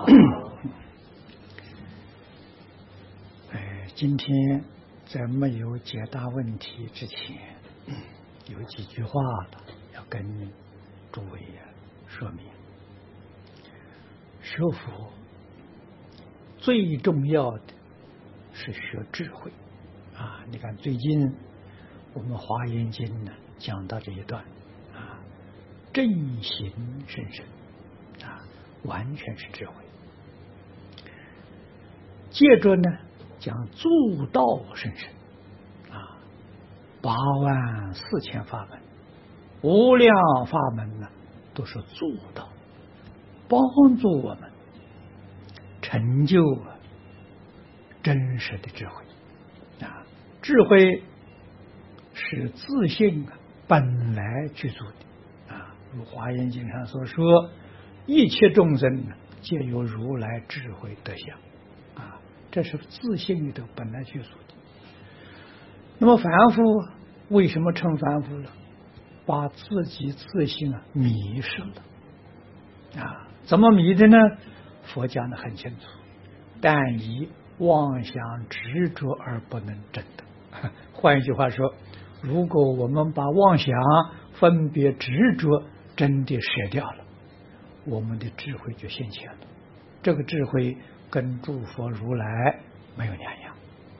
今天在没有解答问题之前，有几句话要跟诸位说明。学佛最重要的是学智慧啊！你看最近我们华严经呢讲到这一段啊，正行甚深啊，完全是智慧。接着呢讲助道甚深啊，84000法门，无量法门呢都是助道，帮助我们成就真实的智慧啊！智慧是自性本来具足的啊，如《华严经》上所说，一切众生皆有如来智慧德相啊，这是自性里头本来具足的。那么凡夫为什么成凡夫了？把自己自性迷失了啊！怎么迷的呢？佛讲得很清楚，但以妄想执着而不能证得。换一句话说，如果我们把妄想分别执着真的舍掉了，我们的智慧就现前了。这个智慧跟诸佛如来没有两样。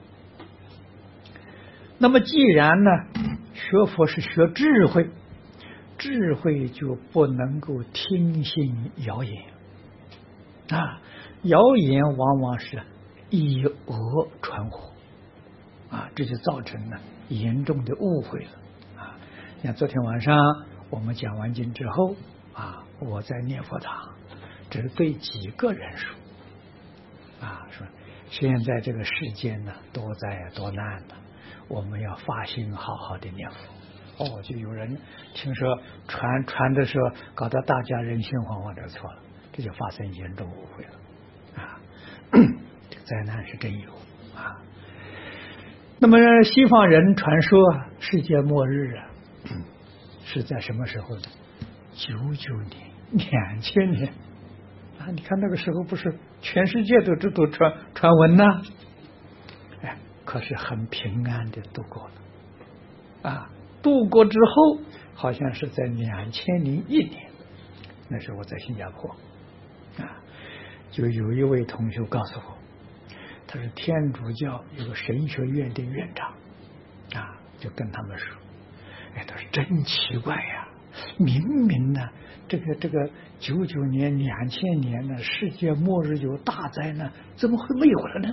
那么既然呢学佛是学智慧，智慧就不能够听信谣言啊！谣言往往是以讹传讹啊，这就造成了严重的误会了啊！像昨天晚上我们讲完经之后啊，我在念佛堂，只是对几个人说啊，说现在这个世间呢多灾多难了，我们要发心好好的念佛。哦，就有人听说传的时候搞得大家人心惶惶，这错了，这就发生严重误会了啊！这个灾难是真有啊。那么西方人传说世界末日是在什么时候呢？99年、2000年啊！你看那个时候不是全世界都传闻呢？哎，可是很平安的度过了啊！度过之后，好像是在2001年，那时候我在新加坡啊，就有一位同学告诉我，他是天主教有个神学院的院长啊，就跟他们说，哎，他说真奇怪呀，明明呢这个99年、2000年呢，世界末日有大灾难，怎么会没有了呢？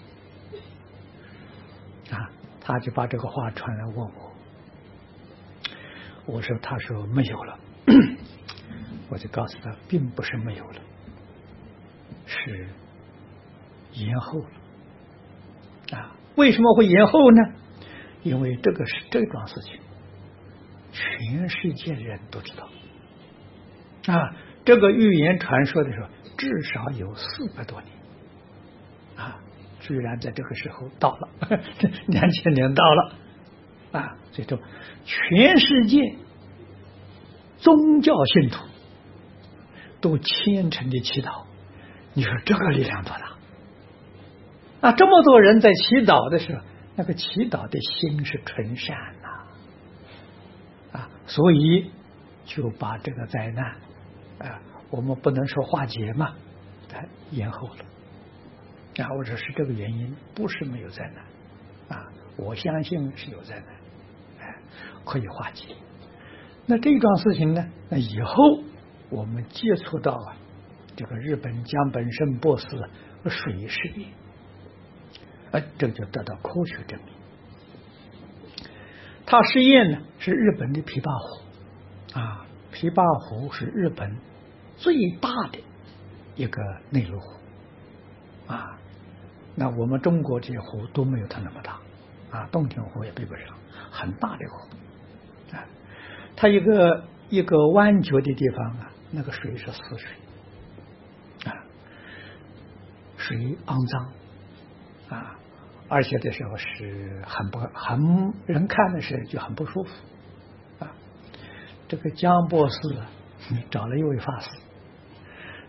啊，他就把这个话传来问我。我说，他说没有了，我就告诉他，并不是没有了，是延后了啊！为什么会延后呢？因为这个是这桩事情，全世界人都知道啊。这个预言传说的时候，至少有400多年啊，居然在这个时候到了2000年到了。啊，所以说全世界宗教信徒都虔诚的祈祷，你说这个力量多大啊！这么多人在祈祷的时候，那个祈祷的心是纯善啊，所以就把这个灾难啊，我们不能说化解嘛，延后了啊。我说是这个原因，不是没有灾难啊，我相信是有灾难。可以化解。那这桩事情呢？那以后我们接触到这个日本江本胜博士水实验，这就得到科学证明。他实验呢是日本的琵琶湖啊，琵琶湖是日本最大的一个内陆湖啊。那我们中国这些湖都没有它那么大啊，洞庭湖也比不上，很大的湖。它一个弯角的地方啊，那个水是死水啊，水肮脏啊，而且这时候是很人看的时候就很不舒服啊。这个江博士找了一位法师，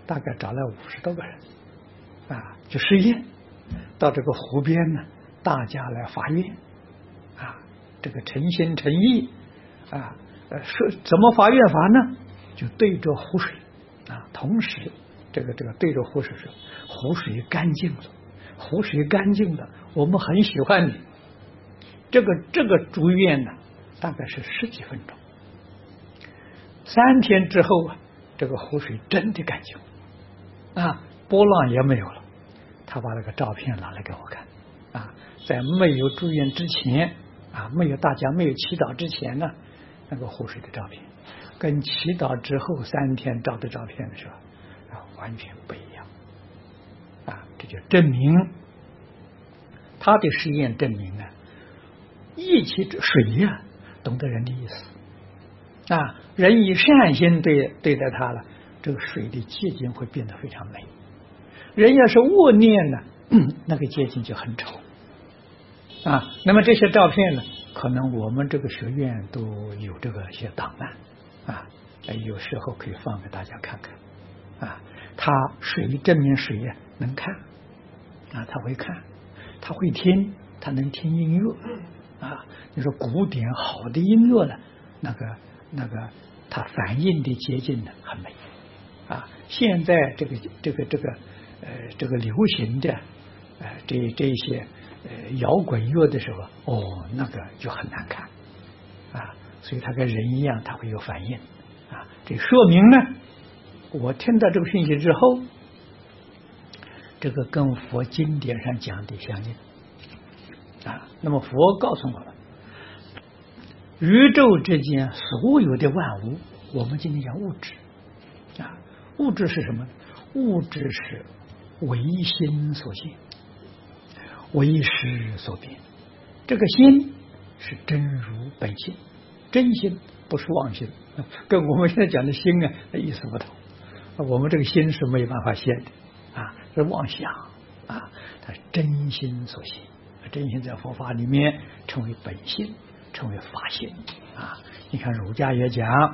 大概找了50多个人啊，就试验到这个湖边呢，大家来发愿啊，这个诚心诚意啊，是怎么发愿法呢？就对着湖水啊，同时这个对着湖水说，湖水干净了，湖水干净的，我们很喜欢你。这个祝愿呢，大概是10几分钟。3天之后啊，这个湖水真的干净了啊，波浪也没有了。他把那个照片拿来给我看啊，在没有住院之前啊，大家没有祈祷之前呢，那个湖水的照片，跟祈祷之后3天照的照片的时候啊，完全不一样啊，这就证明他的实验证明呢，一切水呀，懂得人的意思啊，人以善心对待它了，这个水的结晶会变得非常美。人要是恶念呢，那个结晶就很丑啊。那么这些照片呢，可能我们这个学院都有这个一些档案啊，有时候可以放给大家看看啊。他水证明水呀能看啊，他会看，他会听，他能听音乐啊。你说古典好的音乐呢，那个它反映的结晶呢很美啊。现在这个流行的这些摇滚乐的时候，哦，那个就很难看啊。所以他跟人一样，他会有反应啊。这说明呢，我听到这个讯息之后，这个跟佛经典上讲的相应啊。那么佛告诉我们，宇宙之间所有的万物，我们今天讲物质啊，物质是什么？物质是唯心所现，唯识所变。这个心是真如本性，真心不是妄心，跟我们现在讲的心啊意思不同。我们这个心是没有办法现的啊，是妄想啊，它是真心所现。真心在佛法里面称为本性，称为法性啊。你看儒家也讲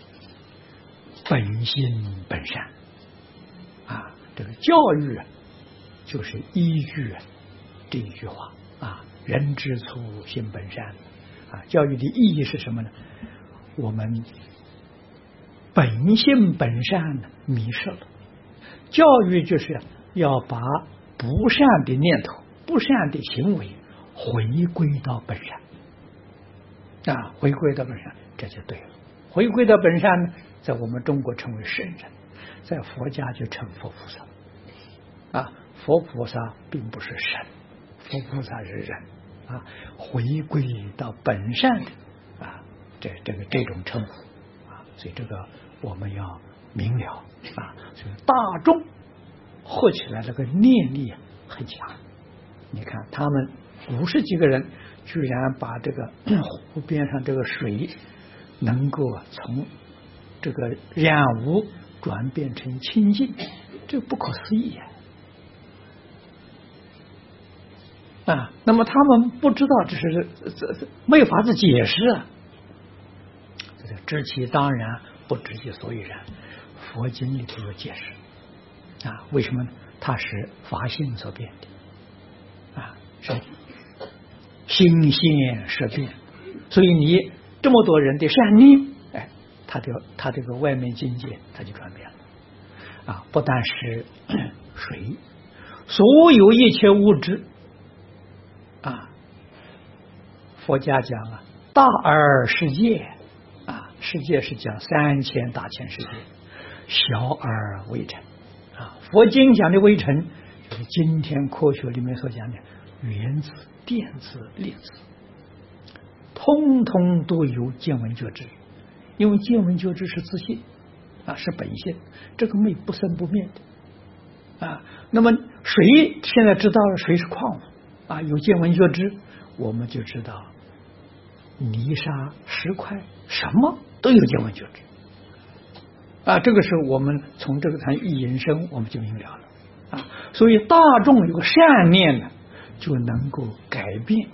本性本善啊，这个教育就是依据这一句话啊，人之初性本善啊。教育的意义是什么呢？我们本性本善呢迷失了，教育就是要把不善的念头、不善的行为回归到本善啊，回归到本善，这就对了。回归到本善呢，在我们中国称为圣人，在佛家就称佛菩萨啊。佛菩萨并不是神，佛菩萨是人啊，回归到本善的啊，这种称呼啊，所以这个我们要明了啊。所以大众合起来那个念力很强。你看他们50几个人，居然把这个湖边上这个水能够从这个染污转变成清净，这不可思议啊！那么他们不知道，这没有法子解释啊。知其当然，不知其所以然。佛经里头有解释啊，为什么呢？它是法性所变的啊，是心现识变，所以你这么多人的善念，哎，他这个外面境界它就转变了啊！不但是水，所有一切物质啊，佛家讲啊，大而世界啊，世界是讲3000大千世界，小而微尘啊。佛经讲的微尘，就是今天科学里面所讲的原子、电子、粒子，通通都有见闻觉知，因为见闻觉知是自性啊，是本性，这个没不生不灭的啊。那么水现在知道了，水是矿物啊，有见闻觉知，我们就知道泥沙石块什么都有见闻觉知啊。这个是我们从这个谈一引申，我们就明了了啊。所以大众有个善念呢，就能够改变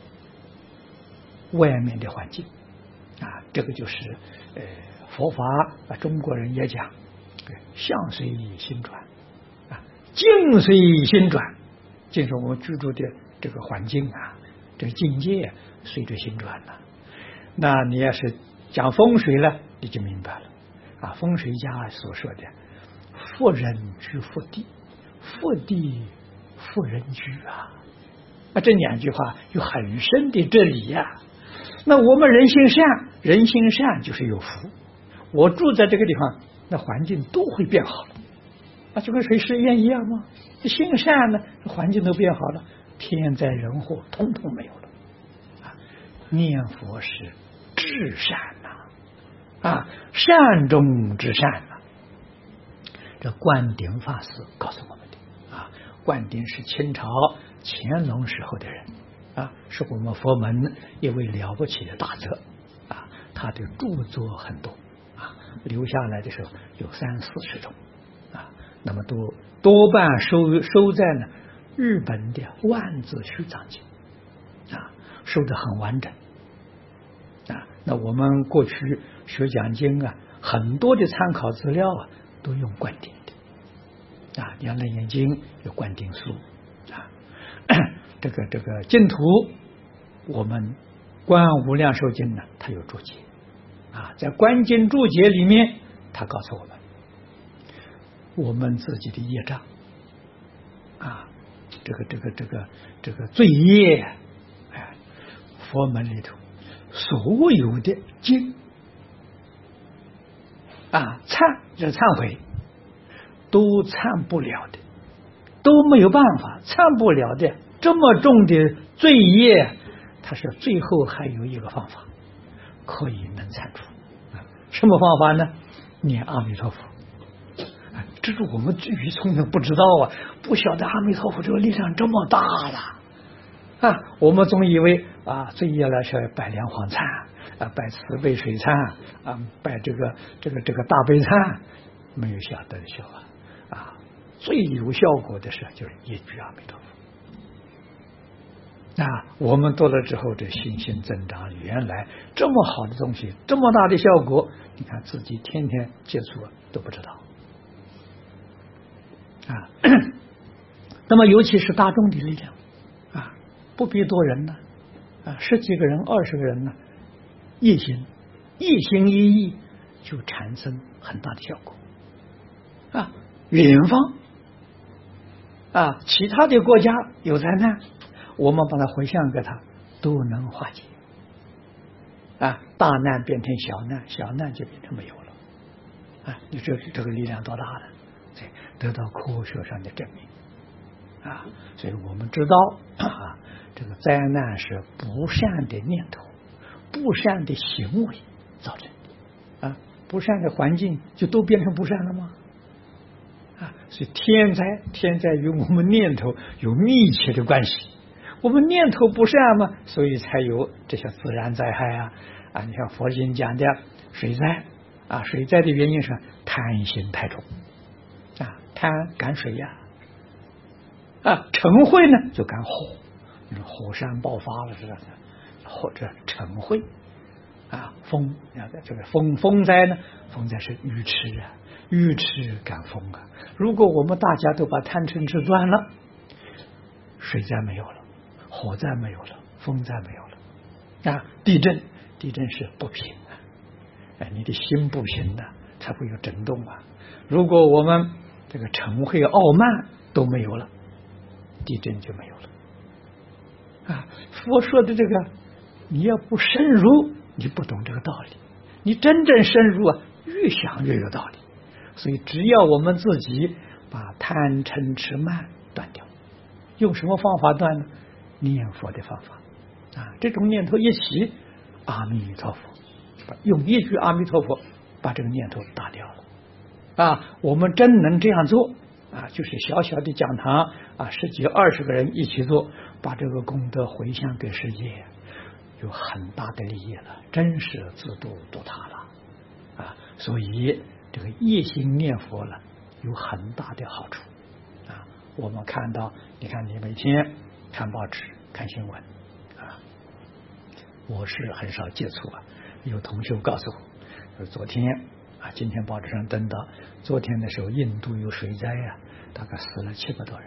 外面的环境啊。这个就是佛法啊，中国人也讲相随心转啊，境随心转，就是我们居住的这个环境啊，这个境界随着心转了。那你要是讲风水了，你就明白了啊。风水家所说的“福人居福地，福地福人居”啊，这两句话有很深的哲理呀。那我们人心善，人心善就是有福。我住在这个地方，那环境都会变好了啊，就跟水师院一样嘛。心善呢，环境都变好了，天灾人祸统统没有了啊。念佛是至善呐啊，善中之善呐。这灌顶法师告诉我们的啊，灌顶是清朝乾隆时候的人啊，是我们佛门一位了不起的大德啊，他的著作很多啊，留下来的时候有30-40种啊，那么多半收在呢日本的万字虚藏经啊，收得很完整啊。那我们过去学讲经啊，很多的参考资料啊都用灌顶的啊，你看《楞严经》有灌顶书啊，这个净土，我们观无量寿经呢，它有注解啊，在观经注解里面，它告诉我们自己的业障啊，这个罪业，哎，佛门里头所有的经啊，忏悔都忏不了的，都没有办法忏不了的。这么重的罪业，它是最后还有一个方法可以能铲除啊，什么方法呢？念阿弥陀佛。这是我们愚聪的不知道啊，不晓得阿弥陀佛这个力量这么大了啊！我们总以为啊，罪业来是拜莲花忏啊，拜慈悲水忏啊，拜这个大悲忏，没有晓得的效啊！最有效果的是就是一句阿弥陀佛啊！我们读了之后，这信心增长，原来这么好的东西，这么大的效果，你看自己天天接触都不知道。啊，那么尤其是大众的力量啊，不必多人呢啊，10几个人、20个人呢，一心一意就产生很大的效果啊。远方啊，其他的国家有灾难，我们把它回向给他，都能化解啊。大难变成小难，小难就变成没有了啊。你这个力量多大呢？得到科学上的证明啊，所以我们知道啊，这个灾难是不善的念头、不善的行为造成的啊，不善的环境就都变成不善了吗？啊，所以天灾与我们念头有密切的关系。我们念头不善嘛，所以才有这些自然灾害啊。你像佛经讲的水灾啊，水灾的原因是贪心太重。贪赶水呀，啊，嗔恚呢就赶火，火山爆发了是吧？或者嗔恚啊，风这个风灾呢，风灾是愚痴啊，愚痴赶风啊。如果我们大家都把贪嗔痴断了，水灾没有了，火灾没有了，风灾没有了啊。地震是不平啊，哎，你的心不行的，才会有震动啊。如果我们这个嗔恚傲慢都没有了，地震就没有了啊！佛说的这个，你要不深入，你不懂这个道理；你真正深入啊，越想越有道理。所以，只要我们自己把贪嗔痴慢断掉，用什么方法断呢？念佛的方法啊！这种念头一起，阿弥陀佛，用一句阿弥陀佛把这个念头打掉了。啊，我们真能这样做啊！就是小小的讲堂啊，10几20个人一起做，把这个功德回向给世界，有很大的利益了，真是自度他了啊！所以这个一心念佛了，有很大的好处啊！我们看到，你看你每天看报纸、看新闻啊，我是很少接触啊。有同学告诉我，昨天啊，今天报纸上登到，昨天的时候印度有水灾呀，大概死了700多人。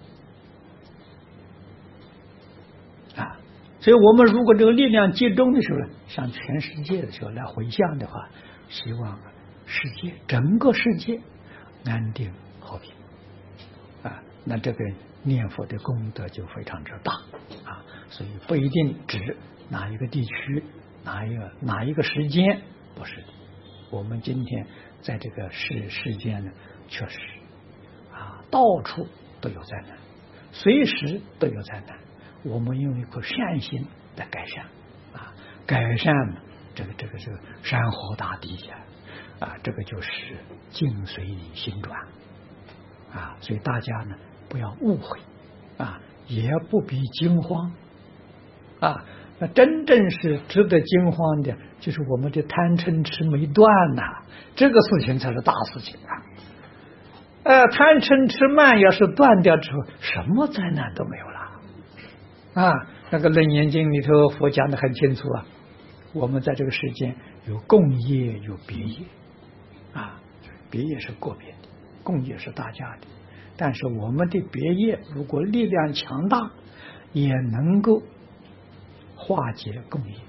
啊，所以我们如果这个力量集中的时候呢，向全世界的时候来回向的话，希望整个世界安定和平啊，那这个念佛的功德就非常之大啊，所以不一定指哪一个地区、哪一个时间，不是的。我们今天在这个世间呢，确实啊，到处都有灾难，随时都有灾难。我们用一颗善心来改善啊，改善这个山河大地呀啊，这个就是境随心转啊，所以大家呢不要误会啊，也不必惊慌啊。那真正是值得惊慌的，就是我们的贪嗔痴没断呐，这个事情才是大事情啊。贪嗔痴慢要是断掉之后，什么灾难都没有了啊。那个《楞严经》里头佛讲的很清楚啊，我们在这个世间有共业有别业啊，别业是个别的，共业是大家的。但是我们的别业如果力量强大，也能够化解共业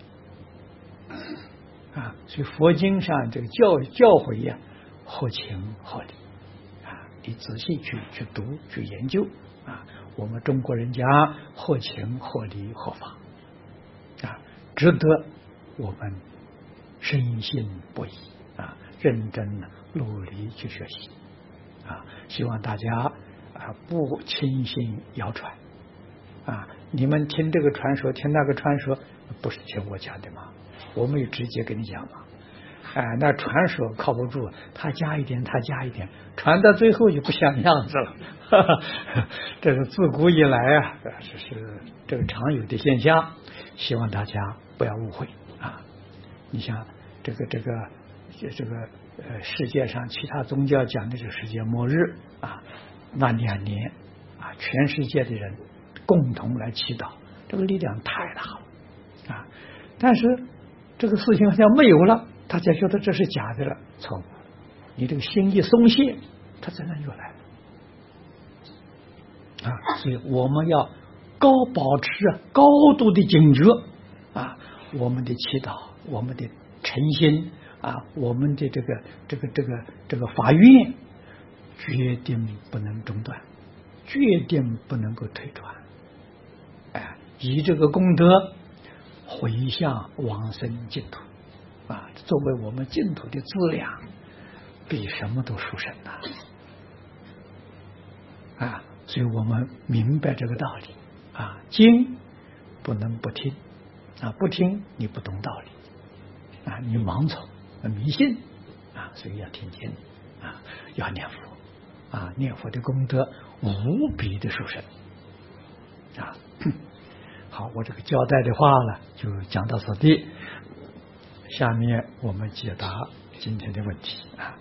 啊。所以佛经上这个教诲呀，合情合理啊，你仔细去读去研究啊。我们中国人讲合情合理合法啊，值得我们深信不疑啊，认真努力去学习啊。希望大家啊不轻信谣传啊。你们听这个传说，听那个传说，不是听我讲的吗？我没有直接跟你讲嘛。那传说靠不住，他加一点，传到最后就不像样子了。这是自古以来啊，这是这个常有的现象，希望大家不要误会啊。你像这个世界上其他宗教讲的是世界末日啊，那2年啊，全世界的人共同来祈祷，这个力量太大了啊。但是这个事情好像没有了，大家觉得这是假的了，错误。你这个心一松懈，它自然就来了啊。所以我们要保持高度的警觉啊，我们的祈祷，我们的诚心啊，我们的这个法愿，决定不能中断，决定不能够退转。以这个功德回向往生净土啊，作为我们净土的资粮，比什么都殊胜啊！所以我们明白这个道理啊，经不能不听啊，不听你不懂道理啊，你盲从迷信啊，所以要听经啊，要念佛啊，念佛的功德无比的殊胜啊。好，我这个交代的话呢，就讲到此地。下面我们解答今天的问题啊。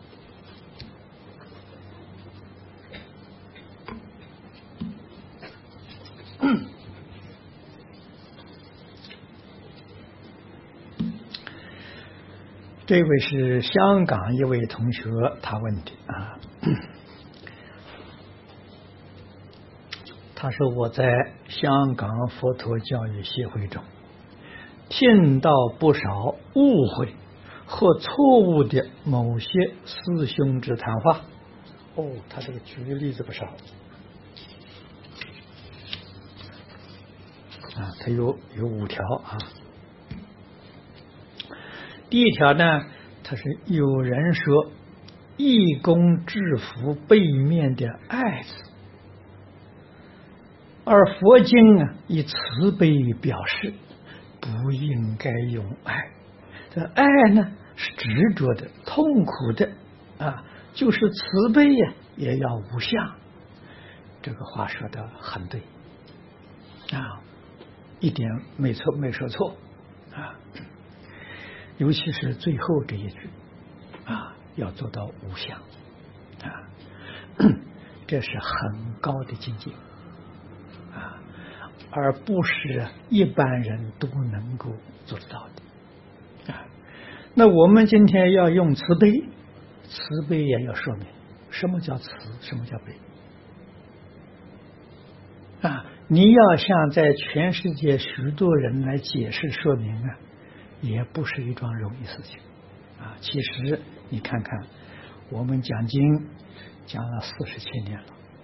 这位是香港一位同学，他问的啊。他说我在香港佛陀教育协会中听到不少误会或错误的某些师兄之谈话。他这个举的例子不少啊，他有5条啊。第一条呢，他是有人说义工制服背面的爱字，而佛经啊以慈悲表示，不应该用爱。这爱呢是执着的、痛苦的啊，就是慈悲呀也要无相。这个话说的很对啊，一点没说错啊。尤其是最后这一句啊，要做到无相啊，这是很高的境界啊，而不是一般人都能够做得到的啊。 那我们今天要用慈悲，慈悲也要说明什么叫慈，什么叫悲啊！你要向在全世界许多人来解释说明啊，也不是一桩容易事情啊。其实你看看，我们讲经讲了47年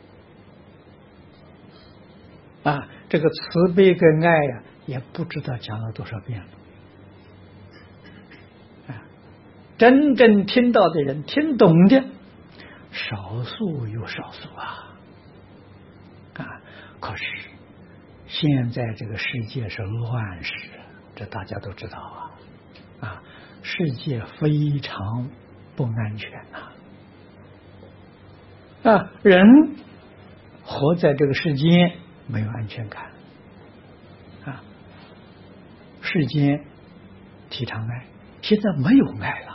了啊，这个慈悲跟爱呀，也不知道讲了多少遍了。真正听到的人，听懂的少数有少数啊！可是现在这个世界是乱世，这大家都知道世界非常不安全人活在这个世间没有安全感世间提倡爱，现在没有爱了。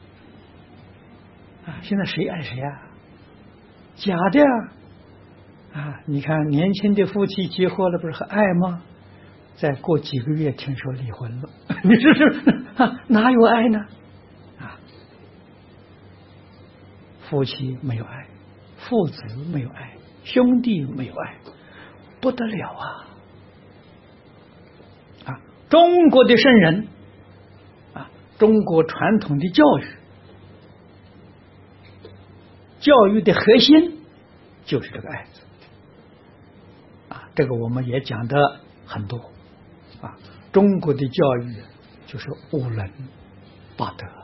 现在谁爱谁假的你看年轻的夫妻结婚了，不是很爱吗？再过几个月听说离婚了，你说是哪有爱呢？夫妻没有爱，父子没有爱，兄弟没有爱，不得了中国的圣人中国传统的教育的核心就是这个爱字这个我们也讲的很多中国的教育就是五伦八德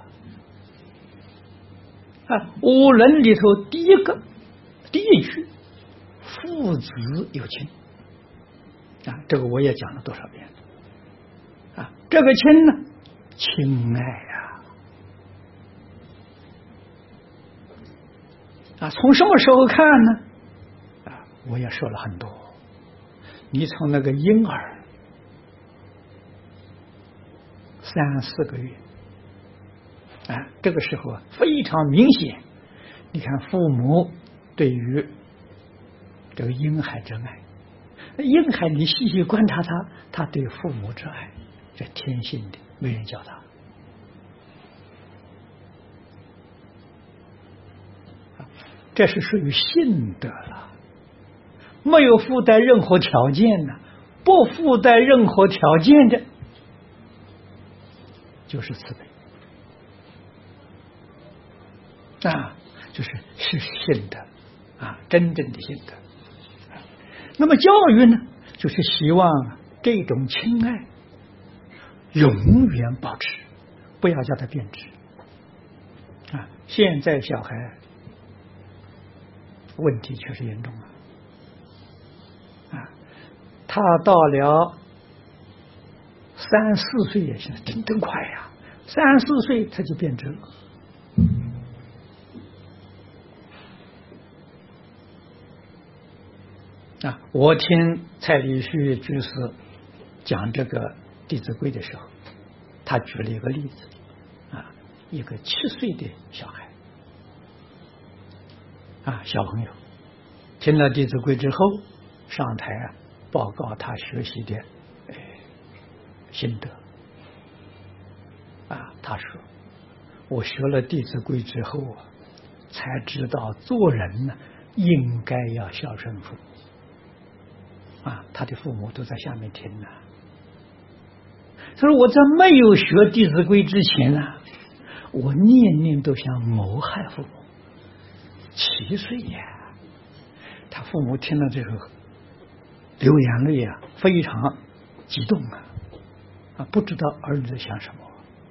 五伦里头第一句父子有亲这个我也讲了多少遍这个亲呢，亲爱从什么时候看呢？我也说了很多。你从那个婴儿3、4个月这个时候非常明显。你看父母对于这个婴孩之爱，婴孩你细细观察他对父母之爱，这天性的，没人教他。这是属于性德了，没有附带任何条件的，不附带任何条件的，就是慈悲就是性德真正的性德。那么教育呢，就是希望这种亲爱永远保持，不要叫它变质现在小孩问题确实严重他到了3、4岁也行，真快3、4岁他就变质了我听蔡礼旭居士讲这个《弟子规》的时候，他举了一个例子一个7岁的小孩小朋友听了《弟子规》之后上台报告他学习的心得他说我学了《弟子规》之后才知道做人呢应该要孝顺父母他的父母都在下面听他说我在没有学《弟子规》之前我念念都想谋害父母。7岁他父母听了这个流眼泪非常激动不知道儿女在想什么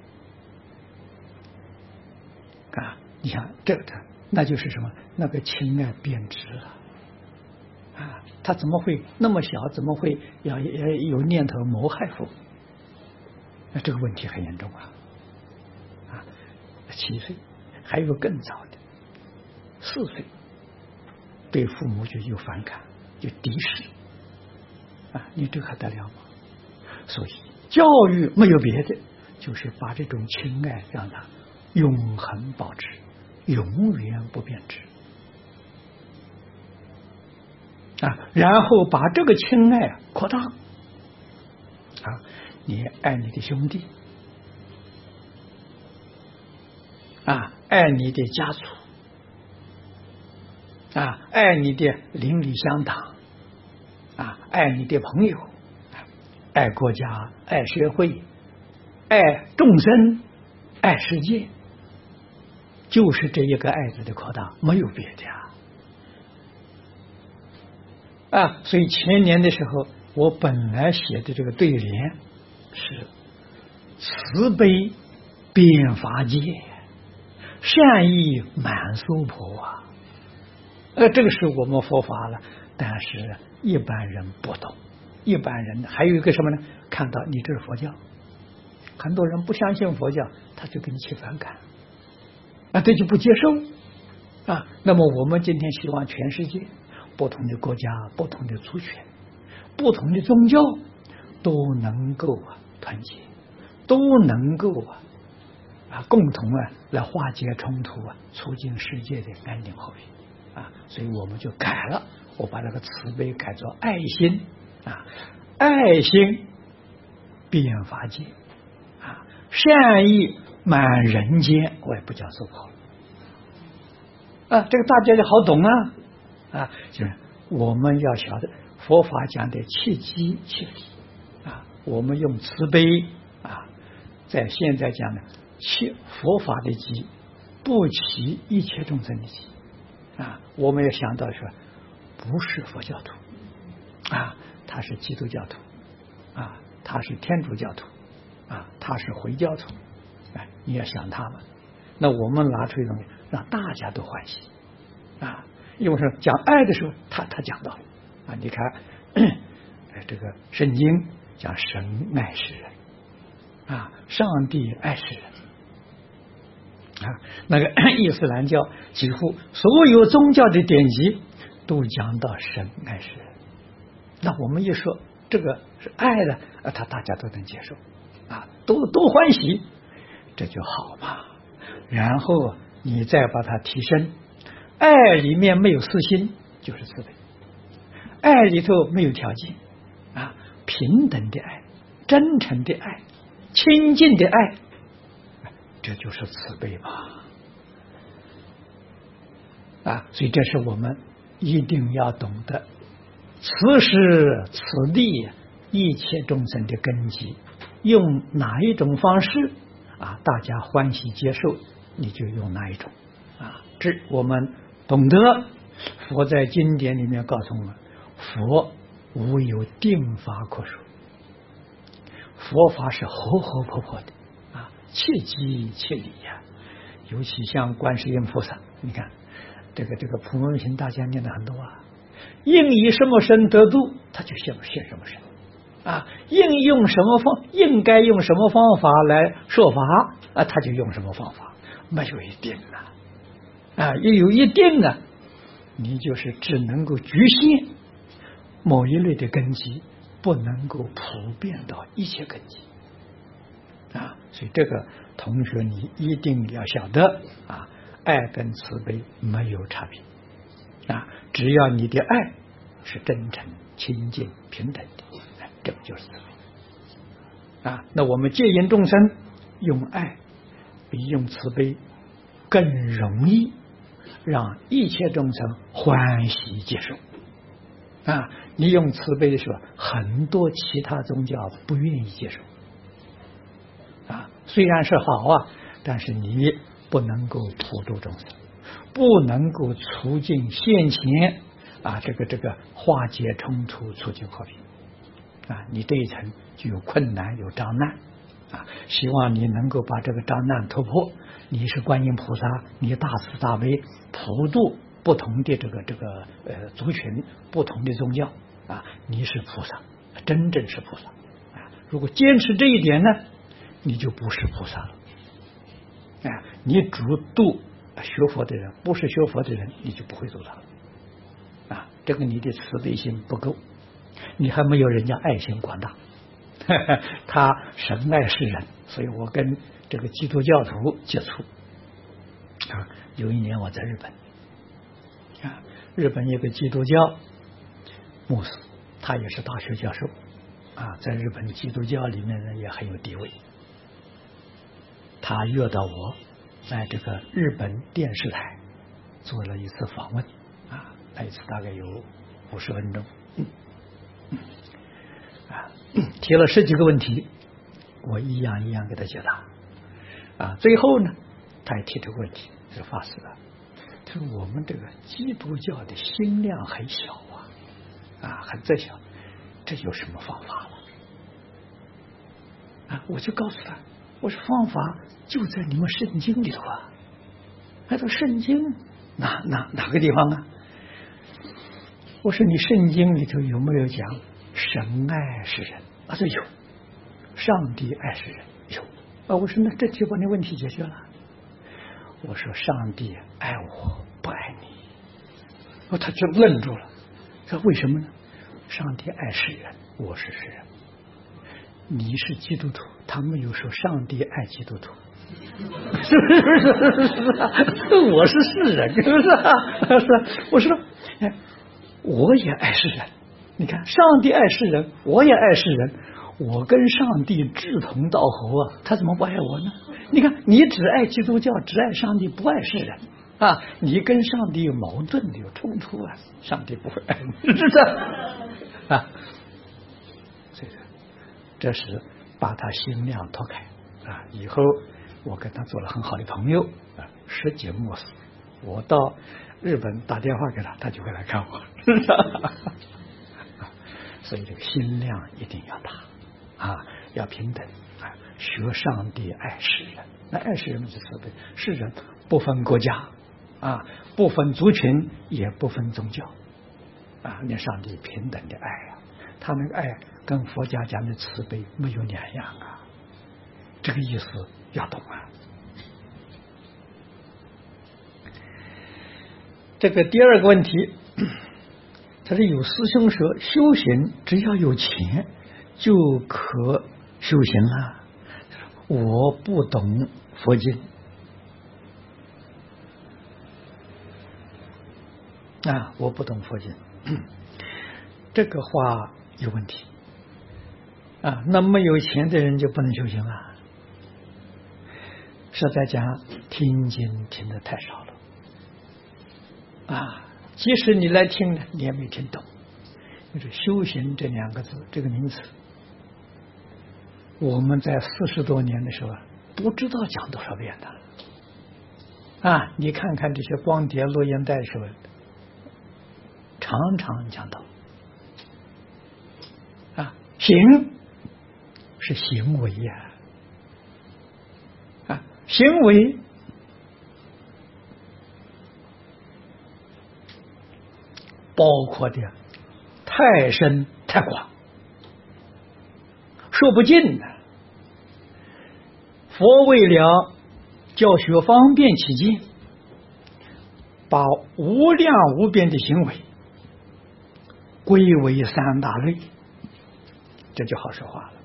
你想这个那就是什么？那个情爱变质了他怎么会那么小？怎么会要有念头谋害父母？那这个问题很严重7岁，还有更早的4岁，对父母就有反感，有敌视你这还得了吗？所以教育没有别的，就是把这种情爱让它永恒保持，永远不变质然后把这个情爱扩大你爱你的兄弟爱你的家族啊，爱你的邻里乡党啊，爱你的朋友，爱国家，爱社会，爱众生，爱世界，就是这一个爱字的扩大，没有别的啊。所以前年的时候，我本来写的这个对联是慈悲遍法界，善意满娑婆啊。这个是我们佛法了，但是一般人不懂。一般人还有一个什么呢？看到你这是佛教，很多人不相信佛教，他就跟你起反感啊，他就不接受啊。那么我们今天希望全世界不同的国家、不同的族群、不同的宗教都能够团结，都能够共同来化解冲突促进世界的安定和平啊。所以我们就改了，我把这个慈悲改作爱心啊，爱心遍法界啊，善意满人间，我也不讲娑婆啊，这个大家就好懂啊，就是我们要晓得佛法讲的切机切理啊，我们用慈悲啊，在现在讲的切佛法的机，不起一切众生的机啊，我们要想到说，不是佛教徒啊，他是基督教徒啊，他是天主教徒啊，他是回教徒，你要想他们，那我们拿出一种让大家都欢喜啊，因为说讲爱的时候，他讲到了啊，你看这个圣经讲神爱世人啊，上帝爱世人啊，那个伊斯兰教几乎所有宗教的典籍都讲到神爱世人，那我们一说这个是爱的，大家都能接受啊，都欢喜，这就好嘛。然后你再把它提升，爱里面没有私心，就是慈悲；爱里头没有条件啊，平等的爱、真诚的爱、亲近的爱，这就是慈悲嘛啊！所以这是我们一定要懂得，此时此地一切众生的根基，用哪一种方式啊，大家欢喜接受，你就用哪一种啊。这我们懂得，佛在经典里面告诉我们，佛无有定法可说，佛法是活活泼泼的啊，切机切理呀。尤其像观世音菩萨，你看这个普门品大家念的很多啊，应以什么身得度，他就现什么身啊，应该用什么方法来说法啊，他就用什么方法，没有一定啊，也有一定啊，你就是只能够局限某一类的根基，不能够普遍到一切根基啊。所以这个同学你一定要晓得啊，爱跟慈悲没有差别啊，只要你的爱是真诚、亲近、平等的，这个就是慈悲啊。那我们戒引众生，用爱比用慈悲更容易让一切众生欢喜接受啊。你用慈悲的时候，很多其他宗教不愿意接受啊。虽然是好啊，但是你不能够普度众生，不能够促进现前啊这个化解冲突、促进和平啊。你这一层就有困难、有障难啊。希望你能够把这个障难突破。你是观音菩萨，你大慈大悲，普度不同的这个族群、不同的宗教啊，你是菩萨，真正是菩萨啊。如果坚持这一点呢，你就不是菩萨了啊。你只度学佛的人，不是学佛的人，你就不会度他了啊。这个你的慈悲心不够，你还没有人家爱心广大。他神爱世人，所以我跟这个基督教徒接触啊。有一年我在日本啊，日本有个基督教牧师，他也是大学教授啊，在日本基督教里面呢也很有地位。他约到我在这个日本电视台做了一次访问啊，那一次大概有50分钟，提了10几个问题，我一样一样给他解答啊。最后呢，他也提这个问题，是法师的，他说我们这个基督教的心量很小啊，很窄小，这有什么方法了啊？我就告诉他，我说方法就在你们圣经里头啊。他说圣经哪个地方啊？我说你圣经里头有没有讲神爱世人？他说有，上帝爱世人有啊。我说那这就把你问题解决了。我说上帝爱我不爱你，他就愣住了，说为什么呢？上帝爱世人，我是世人，你是基督徒，他没有说上帝爱基督徒，是我是世人，是不是？是，我说，哎，我也爱世人。你看，上帝爱世人，我也爱世人，我跟上帝志同道合啊，他怎么不爱我呢？你看，你只爱基督教，只爱上帝，不爱世人啊，你跟上帝有矛盾，有冲突啊，上帝不会爱你，是不是啊？所以这是把他心量拓开啊，以后我跟他做了很好的朋友啊，10几末世，我到日本打电话给他，他就会来看我，是不是所以这个心量一定要大啊，要平等啊，学上帝爱世人，那爱世人是慈悲，世人不分国家啊，不分族群，也不分宗教啊，那上帝平等的爱啊，他那个爱跟佛家讲的慈悲没有两样啊，这个意思要懂啊。这个第二个问题，他说有师兄说修行只要有钱就可修行了，我不懂佛经啊，我不懂佛经，这个话有问题啊。那没有钱的人就不能修行了？实在讲，听经听得太少了啊。即使你来听呢，你也没听懂。就是修行这2个字，这个名词，我们在40多年的时候不知道讲多少遍的啊！你看看这些光碟、录音带的时候，常常讲到啊，行是行为呀，啊，行为包括的太深太广，说不尽的。佛为了教学方便起见，把无量无边的行为归为3大类，这就好说话了。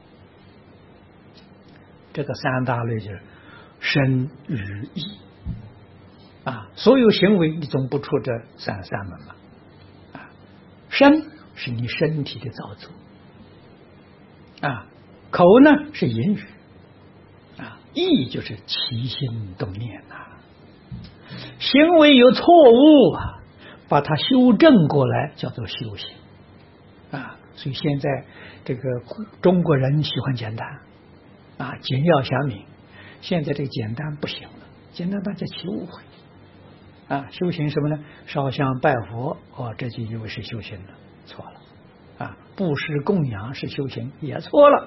这个3大类就是身语意啊，所有行为你总不出这三门嘛。身是你身体的造作啊，口呢是言语啊，意就是起心动念呐。行为有错误啊，把它修正过来叫做修行啊。所以现在这个中国人喜欢简单啊，简要详明。现在这个简单不行了，简单大家起误会啊。修行什么呢？烧香拜佛这就以为是修行了，错了啊。布施供养是修行，也错了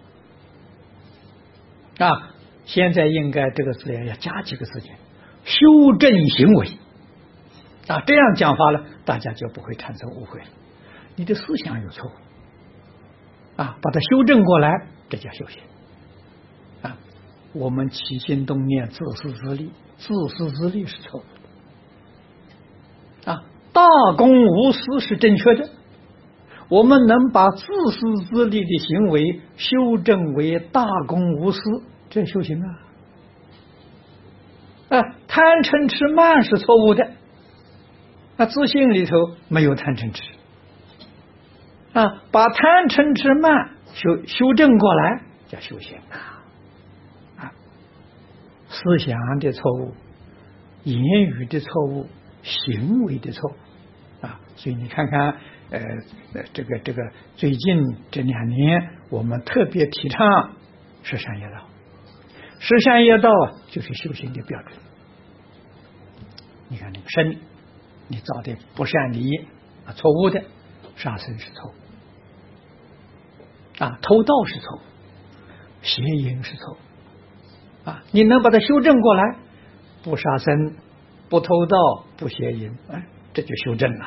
啊。现在应该这个字要加几个字眼，修正行为啊，这样讲法了，大家就不会产生误会了。你的思想有错误啊，把它修正过来，这叫修行啊。我们起心动念、自私自利，自私自利是错误的啊。大公无私是正确的，我们能把自私自利的行为修正为大公无私，这修行啊。贪嗔痴慢是错误的，自信里头没有贪嗔痴啊，把贪嗔痴慢修正过来叫修行啊。 思想的错误、言语的错误、行为的错误啊。所以你看看，这个最近这2年，我们特别提倡十善业道。十善业道就是修行的标准。你看那个身，你造的不善的业啊，错误的，杀生是错误啊，偷盗是错误，邪淫是错误啊，你能把它修正过来，不杀生，不偷盗，不邪淫，这就修正了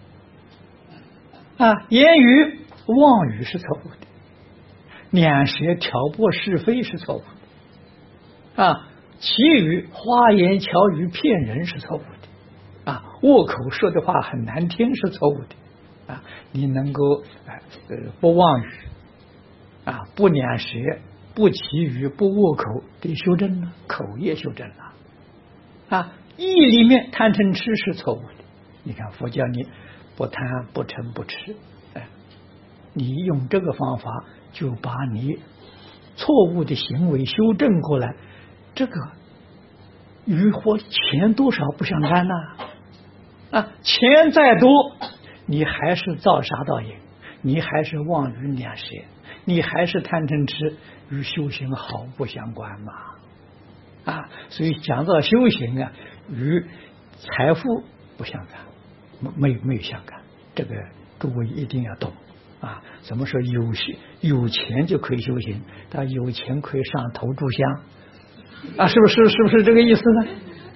啊。言语妄语是错误的，两舌挑拨是非是错误的啊，绮语花言巧语骗人是错误的啊，恶口说的话很难听是错误的啊。你能够不妄语啊，不两舌，不绮语，不恶口，得修正了，口也修正了啊。意里面贪嗔痴是错误的，你看佛教你不贪不嗔不痴，你用这个方法就把你错误的行为修正过来，这个与和钱多少不相干呐啊，钱再多，你还是造杀盗淫，你还是妄语两舌，你还是贪嗔痴，与修行毫不相关嘛啊！所以讲到修行啊，与财富不相干，没有相干，这个诸位一定要懂啊！怎么说有钱就可以修行？但有钱可以上头炷香啊？是不是这个意思呢？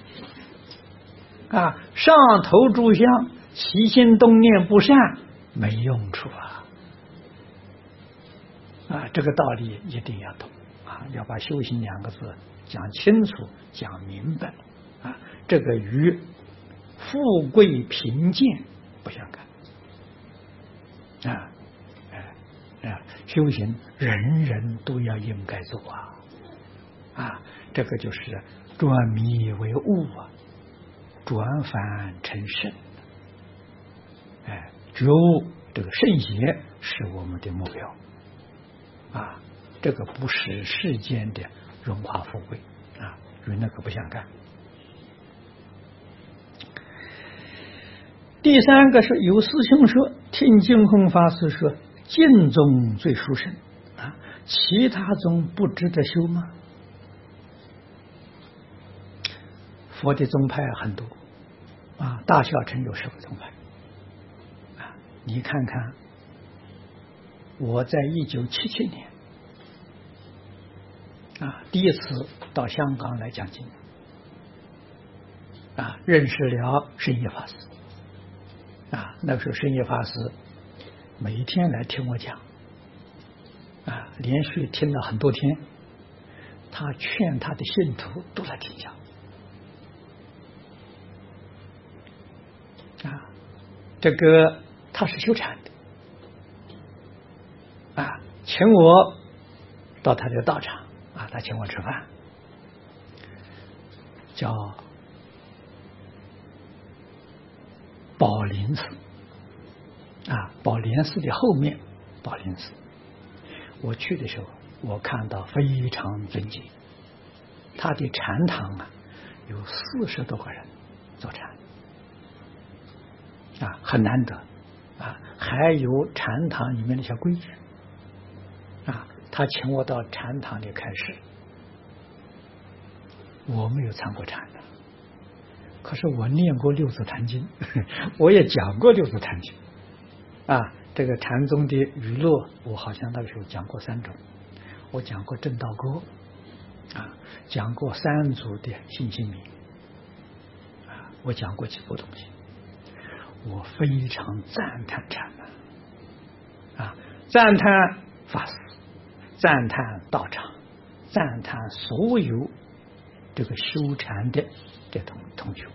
啊，上头炷香，起心动念不善，没用处啊！这个道理一定要懂啊！要把修行2个字讲清楚、讲明白啊！这个与富贵贫贱不相干啊！修行人人都要应该做啊！这个就是转迷为悟啊，转凡成圣。觉悟这个圣贤是我们的目标啊！这个不是世间的荣华富贵啊，与那个不相干。第3个是有师兄说，听净空法师说，净宗最殊胜啊，其他宗不值得修吗？佛的宗派很多啊，大小乘有10个宗派啊，你看看，我在1977年啊，第一次到香港来讲经啊，认识了圣业法师啊，那个时候圣业法师每一天来听我讲啊，连续听了很多天，他劝他的信徒都来听讲啊，这个他是修禅的啊，请我到他的道场啊，他请我吃饭，叫宝林寺啊，宝莲寺的后面宝林寺。我去的时候，我看到非常尊敬，他的禅堂啊，有40多个人做禅啊，很难得啊，还有禅堂里面的小规矩啊。他请我到禅堂里开示，我没有参过禅的，可是我念过六祖坛经，我也讲过六祖坛经啊。这个禅宗的语录，我好像那个时候讲过3种，我讲过正道歌啊，讲过三祖的心性名啊，我讲过几部东西，我非常赞叹禅门啊，赞叹法师，赞叹道场，赞叹所有这个修禅的这种同学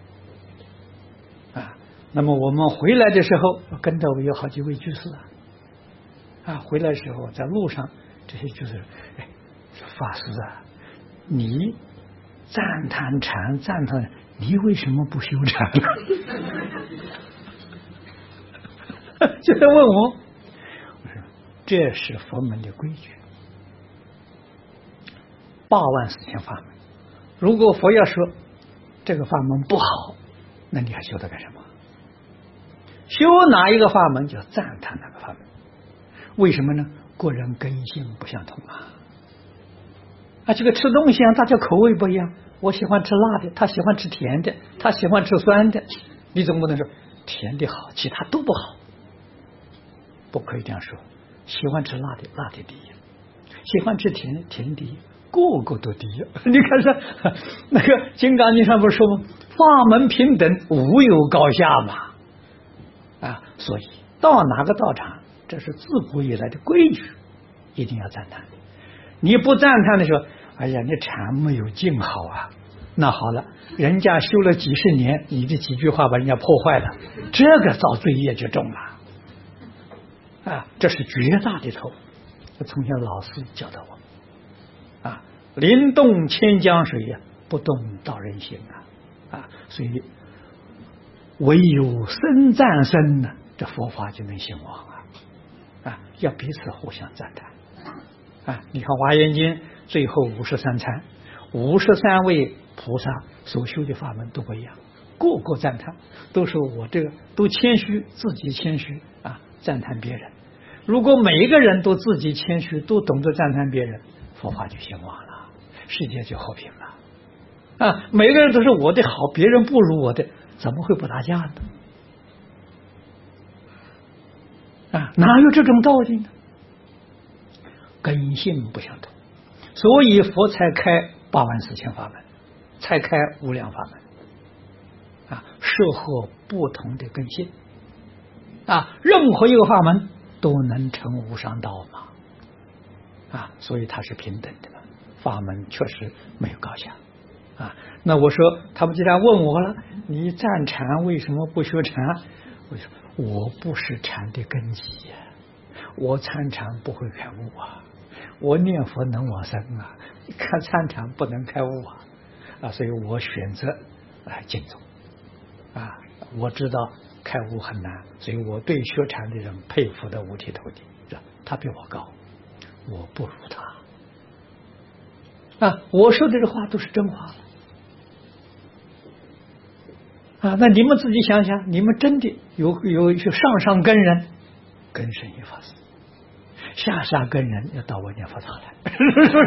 啊。那么我们回来的时候，跟着我有好几位居士啊，回来的时候在路上，这些居士，哎，法师啊，你赞叹禅，赞叹，你为什么不修禅呢？就在问我，我说这是佛门的规矩，84000法门， 如果佛要说这个法门不好，那你还修它干什么？修哪一个法门就赞叹哪个法门。为什么呢？个人根性不相同这个吃东西大家口味不一样，我喜欢吃辣的，他喜欢吃甜的，他喜欢吃酸的，你总不能说甜的好，其他都不好，不可以这样说。喜欢吃辣的，辣的第一；喜欢吃甜的，甜的第一，个个都第一。你看说那个《金刚经》上不是说吗？法门平等，无有高下嘛。所以到哪个道场，这是自古以来的规矩，一定要赞叹。你不赞叹的时候，哎呀，你禅没有静好那好了，人家修了几十年，你这几句话把人家破坏了，这个造罪业就重了这是绝大的错。从小老师教导我临动千江水不动道人心所以唯有僧赞僧呢，这佛法就能兴旺要彼此互相赞叹你看《华严经》最后53参，53位菩萨所修的法门都不一样，个个赞叹，都说我这个都谦虚，自己谦虚赞叹别人。如果每一个人都自己谦虚，都懂得赞叹别人，佛法就兴旺了，世界就和平了每个人都是我的好，别人不如我的，怎么会不打架呢哪有这种道理呢？根性不相同，所以佛才开84000法门，才开无量法门适合不同的根性任何一个法门都能成无上道嘛所以它是平等的法门，确实没有高下那我说他们既然问我了，你赞禅为什么不学禅？我说我不是禅的根基我参禅不会开悟我念佛能往生看参禅不能开悟所以我选择净宗我知道开悟很难，所以我对学禅的人佩服的五体投地，他比我高，我不如他我说的这话都是真话那你们自己想想，你们真的有上根人根深一法师，下根人要到我念佛堂来，是不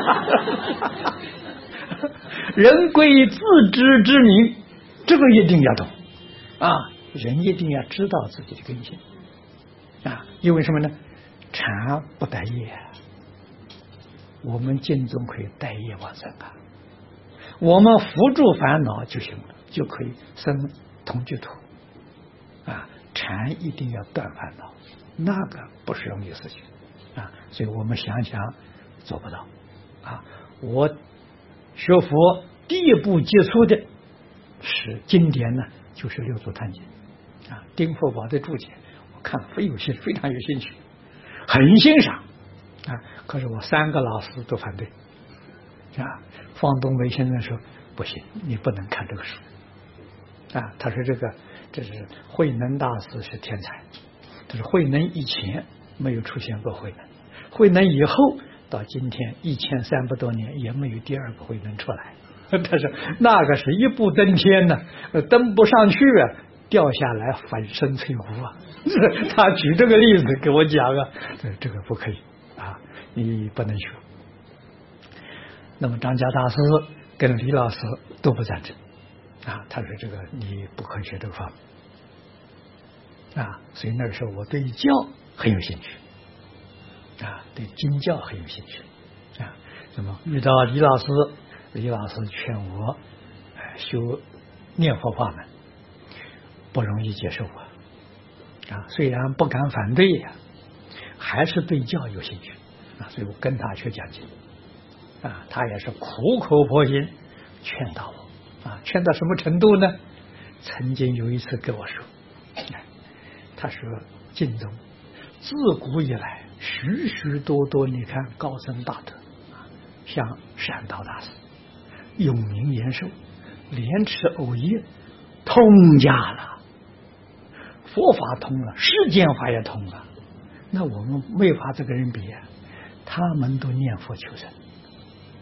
是人归自知之明，这个一定要懂人一定要知道自己的根性因为什么呢？禅不带业，我们净宗可以带业往生我们扶助烦恼就行了，就可以生同居土禅一定要断烦恼，那个不是容易事情所以我们想想做不到我学佛第一步接触的是经典呢，就是六祖坛经丁佛宝的注解，我看非常有兴趣，很欣赏可是我3个老师都反对方东梅先生说不行，你不能看这个书他说这是慧能大师是天才，他说慧能以前没有出现过慧能，慧能以后到今天1300多年也没有第二个慧能出来，他说那个是一步登天呢，登不上去掉下来粉身碎骨他举这个例子给我讲这个不可以你不能学。那么张家大师跟李老师都不赞成他说这个你不可以学这个法门所以那个时候我对教很有兴趣对经教很有兴趣那么遇到李老师劝我修念佛法门，不容易接受虽然不敢反对还是对教有兴趣所以我跟他去讲经他也是苦口婆心劝导我劝到什么程度呢？曾经有一次跟我说他说净宗自古以来许许多多你看高僧大德像善导大师永明延寿莲池藕耶通家了，佛法通了，世间法也通了，那我们没法这个人比他们都念佛求生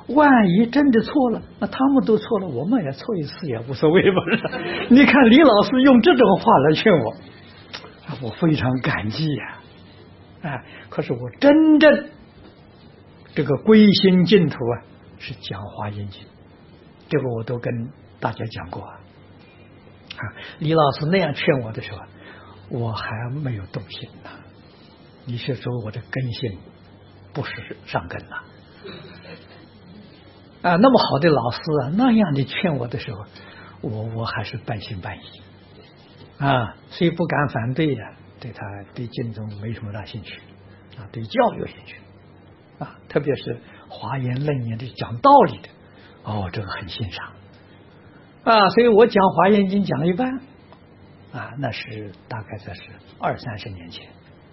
万一真的错了，那他们都错了，我们也错一次也无所谓吧？你看李老师用这种话来劝我，我非常感激呀！可是我真正这个归心净土啊，是讲华严经，这个我都跟大家讲过啊。李老师那样劝我的时候，我还没有动心呢。你是说我的根性不是上根了？那么好的老师啊，那样的劝我的时候，我还是半信半疑虽不敢反对的，对他对经宗没什么大兴趣对教有兴趣特别是华严楞严的讲道理的这个很欣赏所以我讲华严经讲了一半那是大概这是20-30年前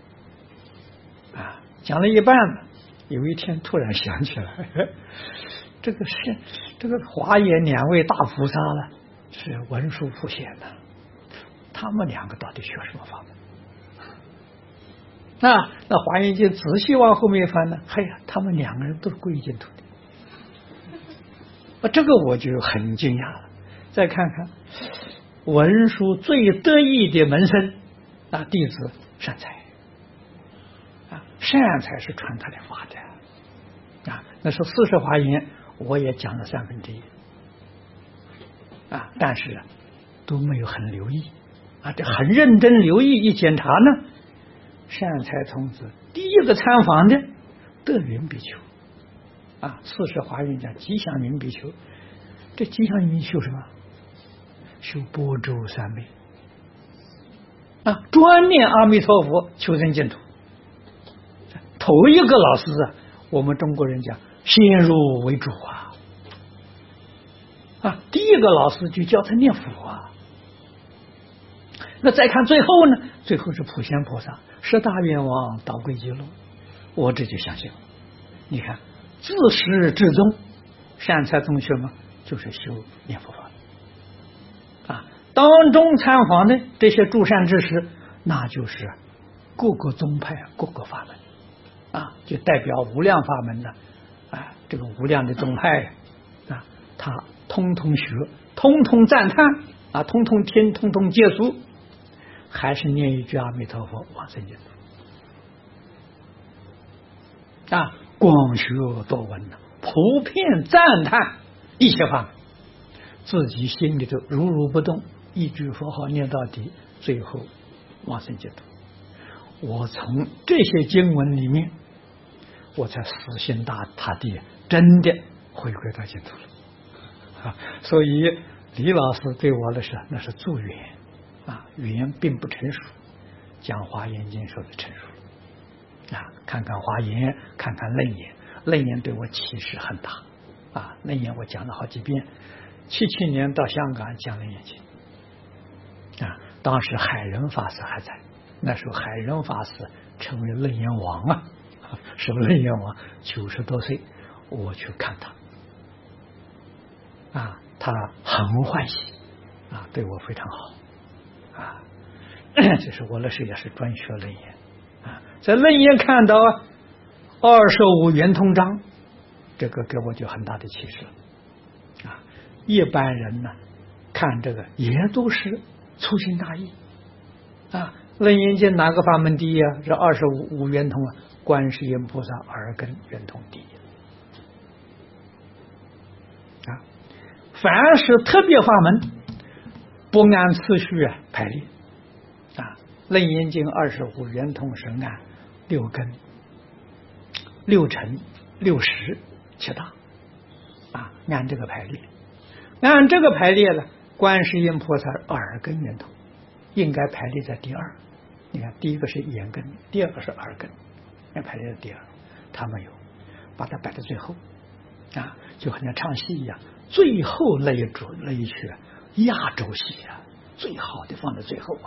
讲了一半了，有一天突然想起来这个华严2位大菩萨呢是文殊普贤的，他们2个到底学什么法门那华严经仔细往后面翻呢，他们2个人都是归净土的这个我就很惊讶了。再看看文殊最得意的门生弟子善财善财是传他的法的那时候40华严我也讲了1/3但是都没有很留意这很认真留意一检查呢，善财童子第一个参访的德云比丘40华严讲吉祥云比丘，这吉祥云修什么？修般舟三昧专念阿弥陀佛求生净土。头一个老师我们中国人讲先入为主第一个老师就教他念佛那再看最后呢，最后是普贤菩萨10大愿王导归极乐，我这就相信了。你看自始至终善财同学们就是修念佛法当中参访的这些诸善知识，那就是各个宗派各个法门就代表无量法门的这个无量的宗派他通通学，通通赞叹通通听，通通接触，还是念一句阿弥陀佛往生净土广学多闻普遍赞叹一切法门，自己心里头如如不动，一句佛号念到底，最后往生净土。我从这些经文里面，我才死心塌地真的回归到净土了所以李老师对我的是那是助缘缘并不成熟，讲华严经说的成熟看看华严，看看楞严，楞严对我启示很大楞严我讲了好几遍。77年到香港讲楞严经当时海仁法师还在，那时候海仁法师成为楞严王是楞严王，90多岁，我去看他他很欢喜对我非常好就是我那时也是专学楞严在楞严看到25圆通章，这个给我就很大的启示一般人呢看这个也都是粗心大意楞严经哪个法门第一这25圆通观世音菩萨耳根圆通第一凡是特别法门不按次序排列楞严经25圆通是按6根6乘6时7大按这个排列，按这个排列了，观世音菩萨耳根圆通应该排列在第2。你看第一个是眼根，第2个是耳根，要排列在第2，他没有，把它摆在最后就好像唱戏一样，最后那一曲压轴戏最好的放在最后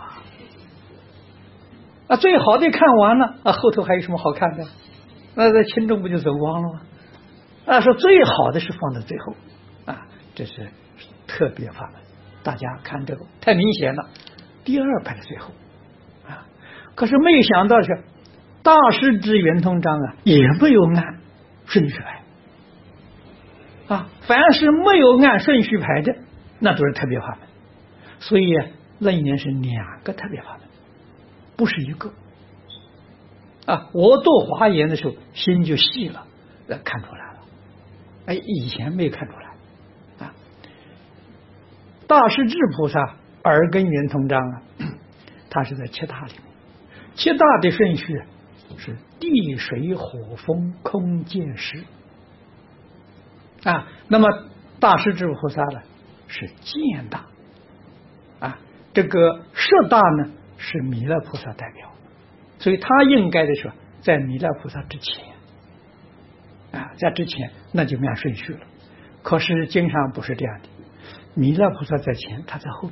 最好的看完了后头还有什么好看的？那这轻重不就走光了吗？说最好的是放在最后这是特别法门，大家看这个太明显了，第2排在最后可是没有想到是大师之圆通章也没有按顺序排凡是没有按顺序排的，那都是特别法门。所以楞严是2个特别法门，不是一个。我读华严的时候，心就细了，看出来了。以前没看出来。大势至菩萨耳根圆通章它是在7大里面。7大的顺序是地水火风空见识。那么大势至菩萨呢是见大。这个摄大呢是弥勒菩萨代表，所以他应该的是在弥勒菩萨之前。在之前那就没按顺序了。可是经上不是这样的，弥勒菩萨在前，他在后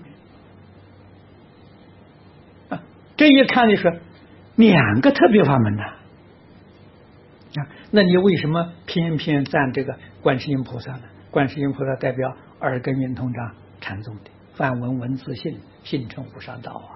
面。这一看就说2个特别法门那你为什么偏偏赞这个观世音菩萨呢？观世音菩萨代表耳根圆通章禅宗的，梵文文字性，性成无上道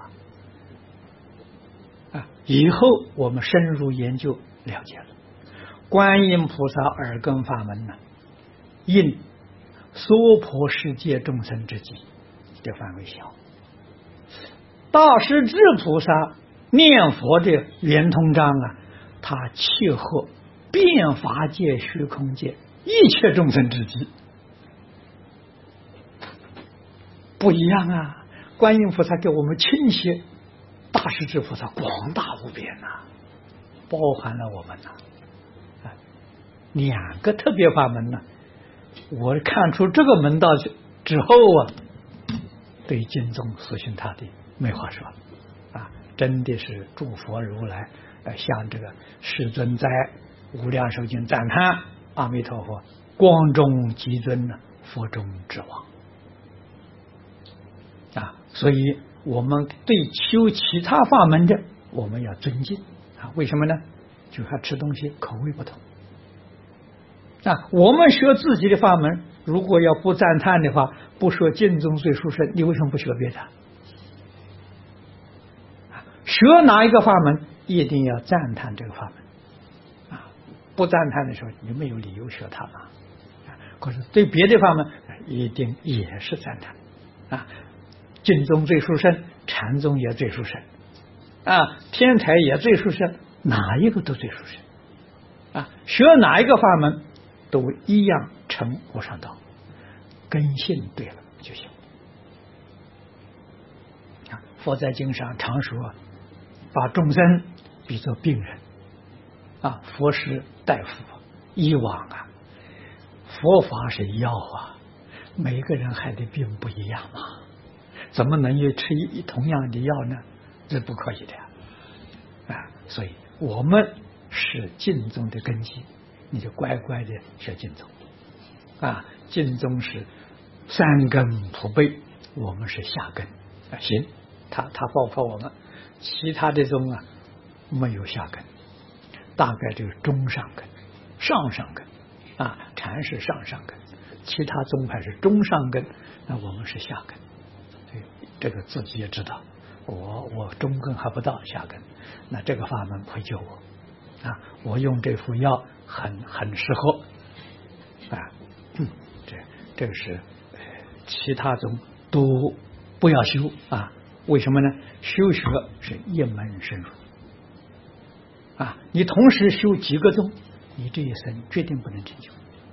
以后我们深入研究了解了，观音菩萨耳根法门呢，应娑婆世界众生之际的范围小。大势至菩萨念佛的圆通章它契合遍法界虚空界一切众生之际，不一样观音菩萨给我们倾斜，大势至菩萨广大无边包含了我们2个特别法门我看出这个门道之后对经宗四训他的没话说真的是诸佛如来向这个世尊在无量寿经赞叹阿弥陀佛光中极尊佛中之王所以我们对修其他法门的我们要尊敬为什么呢？就他吃东西口味不同我们学自己的法门，如果要不赞叹的话，不说净宗最殊胜，你为什么不学别的？学哪一个法门一定要赞叹这个法门不赞叹的时候你没有理由学它可是对别的法门一定也是赞叹净宗最殊胜，禅宗也最殊胜天台也最殊胜，哪一个都最殊胜学哪一个法门都一样成无上道，根性对了就行佛在经上常说把众生比作病人佛是大夫医王佛法是药每个人害的病不一样怎么能吃同样的药呢？这不可以的所以我们是净宗的根基，你就乖乖的学净宗净宗是3根普被，我们是下根行，他包括我们，其他的宗没有下根，大概就是中上根上根禅是上根，其他宗派是中上根，那我们是下根，所以这个自己也知道，我中根还不到下根，那这个法门会救我我用这副药很适合这个是其他宗都不要修为什么呢？修学是一门深入你同时修几个宗，你这一生决定不能成就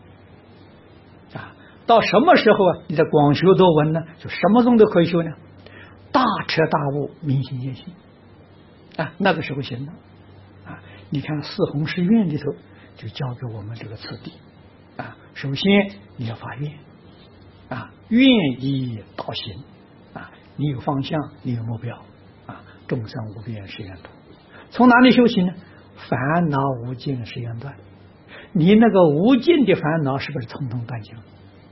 到什么时候你在广修多闻呢？就什么宗都可以修呢？大彻大悟，明心见性那个时候行了你看四弘誓愿里头就教给我们这个次第首先你要发愿愿以导行你有方向，你有目标众生无边誓愿度。从哪里修行呢？烦恼无尽誓愿断。你那个无尽的烦恼是不是统统断尽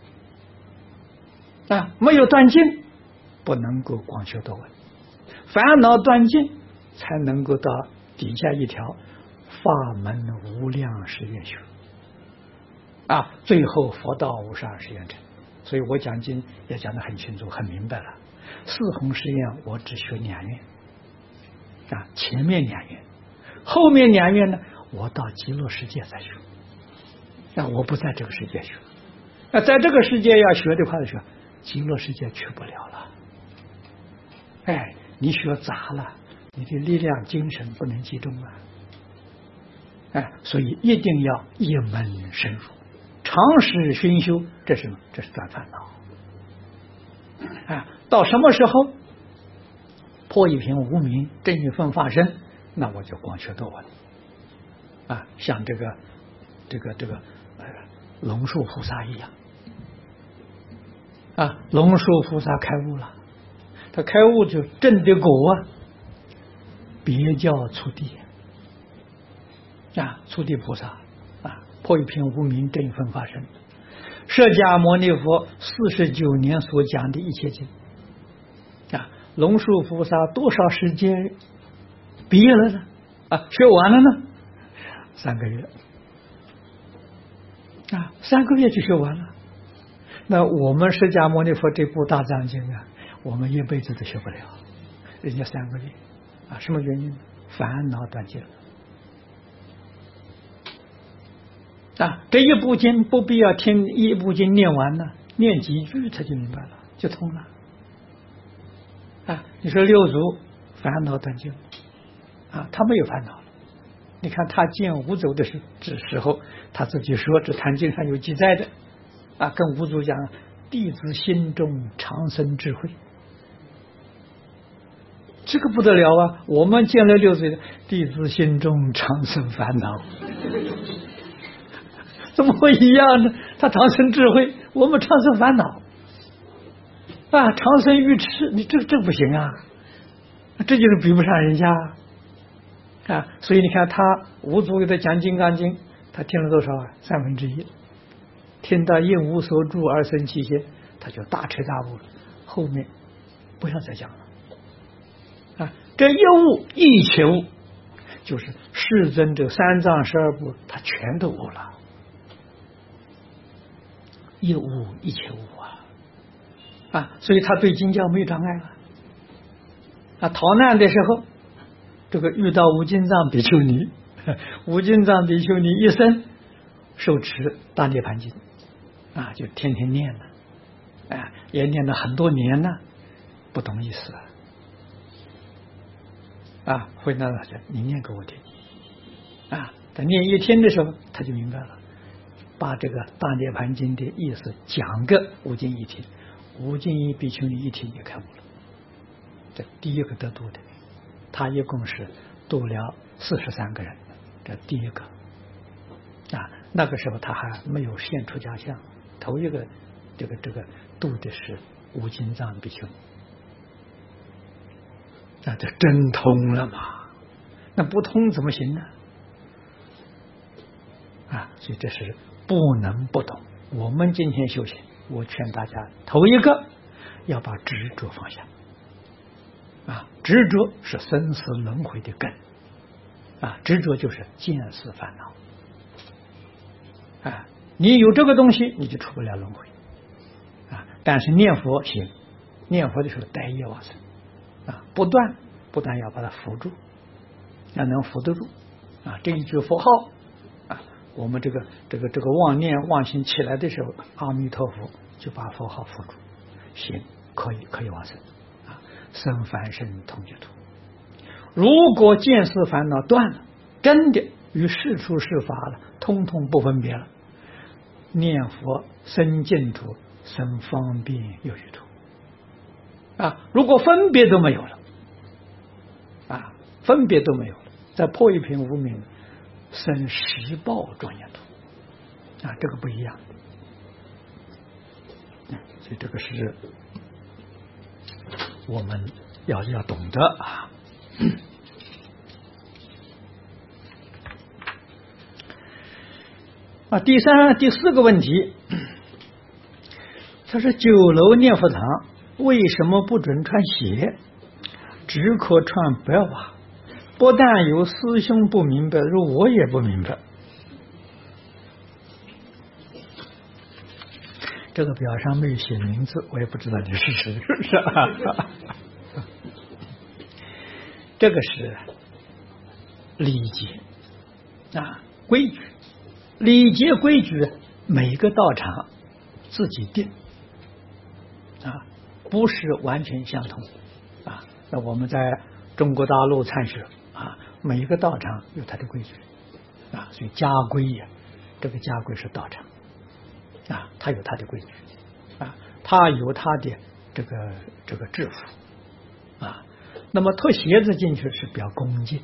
没有断尽不能够广修多闻，烦恼断尽才能够到底下一条法门无量誓愿修最后佛道无上誓愿成。所以我讲经也讲得很清楚很明白了，四弘誓愿我只学2愿前面2愿，后面2愿呢我到极乐世界再学我不在这个世界学在这个世界要学的话是极乐世界去不了了。哎，你学杂了，你的力量精神不能集中啊。哎，所以一定要一门深入，长时熏修，这是什么？这是断烦恼。啊，到什么时候破一品无明，正一分法身，那我就广学多闻。啊，像这个龙树菩萨一样。啊，龙树菩萨开悟了，他开悟就证的果啊，别叫初地。啊，初地菩萨啊，破一品无明，正一分法身。释迦牟尼佛49年所讲的一切经啊，龙树菩萨多少时间毕业了呢？啊，学完了呢？3个月啊，3个月就学完了。那我们释迦牟尼佛这部大藏经啊，我们一辈子都学不了，人家3个月啊，什么原因？烦恼断尽了。啊，这一部经不必要听一部经念完了，念几句他就明白了，就通了。啊，你说六祖烦恼断尽了，啊，他没有烦恼了。你看他见五祖的时候，他自己说，这坛经上有记载的，啊，跟五祖讲，弟子心中常生智慧，这个不得了啊！我们见了六祖，弟子心中常生烦恼。怎么会一样呢？他常生智慧，我们常生烦恼啊！常生愚痴，你这不行啊！这就是比不上人家啊！所以你看他五祖给他讲《金刚经》，他听了多少啊？1/3，听到应无所住而生其心，他就大彻大悟了。后面不要再讲了啊！这一悟一切悟，就是世尊这3藏12部，他全都悟了。一悟一切悟啊！所以他对经教没有障碍了。啊，逃难的时候，这个遇到无尽藏比丘尼，无尽藏比丘尼一生受持大涅盘经，啊，就天天念了，啊，也念了很多年了，不懂意思啊，回来了，你念给我听，啊，他念一天的时候，他就明白了。把这个大涅盘经的意思讲个无尽一听，无尽一比丘尼一听就开悟了。这第一个得度的，他一共是度了43个人，这第一个啊。那个时候他还没有现出家相，头一个这个度的是无尽藏比丘尼，那这真通了嘛？那不通怎么行呢？啊，所以这是不能不懂。我们今天修行，我劝大家头一个要把执着放下啊，执着是生死轮回的根啊，执着就是见思烦恼啊，你有这个东西，你就出不了轮回啊。但是念佛行，念佛的时候带业往生啊，不断要把它扶住，要能扶得住啊。这一句佛号啊，我们这个妄念妄心起来的时候，阿弥陀佛就把佛号扶住，行，可以往生啊，生凡身同居土。如果见思烦恼断了，真的与世出世法了，通通不分别了，念佛生净土，生方便有余土啊。如果分别都没有了啊，分别都没有了，再破一品无明，生十报庄严土啊，这个不一样。所以这个是我们要懂得啊。啊，第四个问题，他说酒楼念佛堂为什么不准穿鞋，只可穿白袜？不但有师兄不明白，如我也不明白。这个表上没有写名字，我也不知道你是谁，是不是啊？这个是礼节啊，规矩。礼节规矩，每个道场自己定不是完全相同那我们在中国大陆参学每一个道场有它的规矩所以家规这个家规是道场它有它的规矩它有它的这个制服那么脱鞋子进去是比较恭敬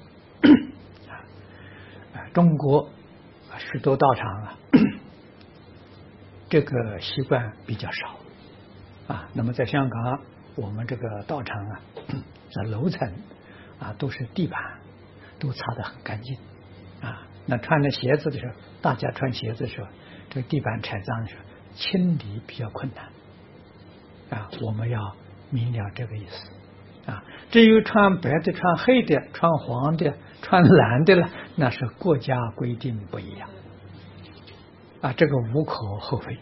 中国许多道场这个习惯比较少那么在香港我们这个道场在楼层都是地板都擦得很干净那穿着鞋子的时候，大家穿鞋子的时候，这个地板踩脏的时候清理比较困难我们要明了这个意思至于穿白的、穿黑的、穿黄的、穿蓝的了，那是国家规定不一样这个无可厚非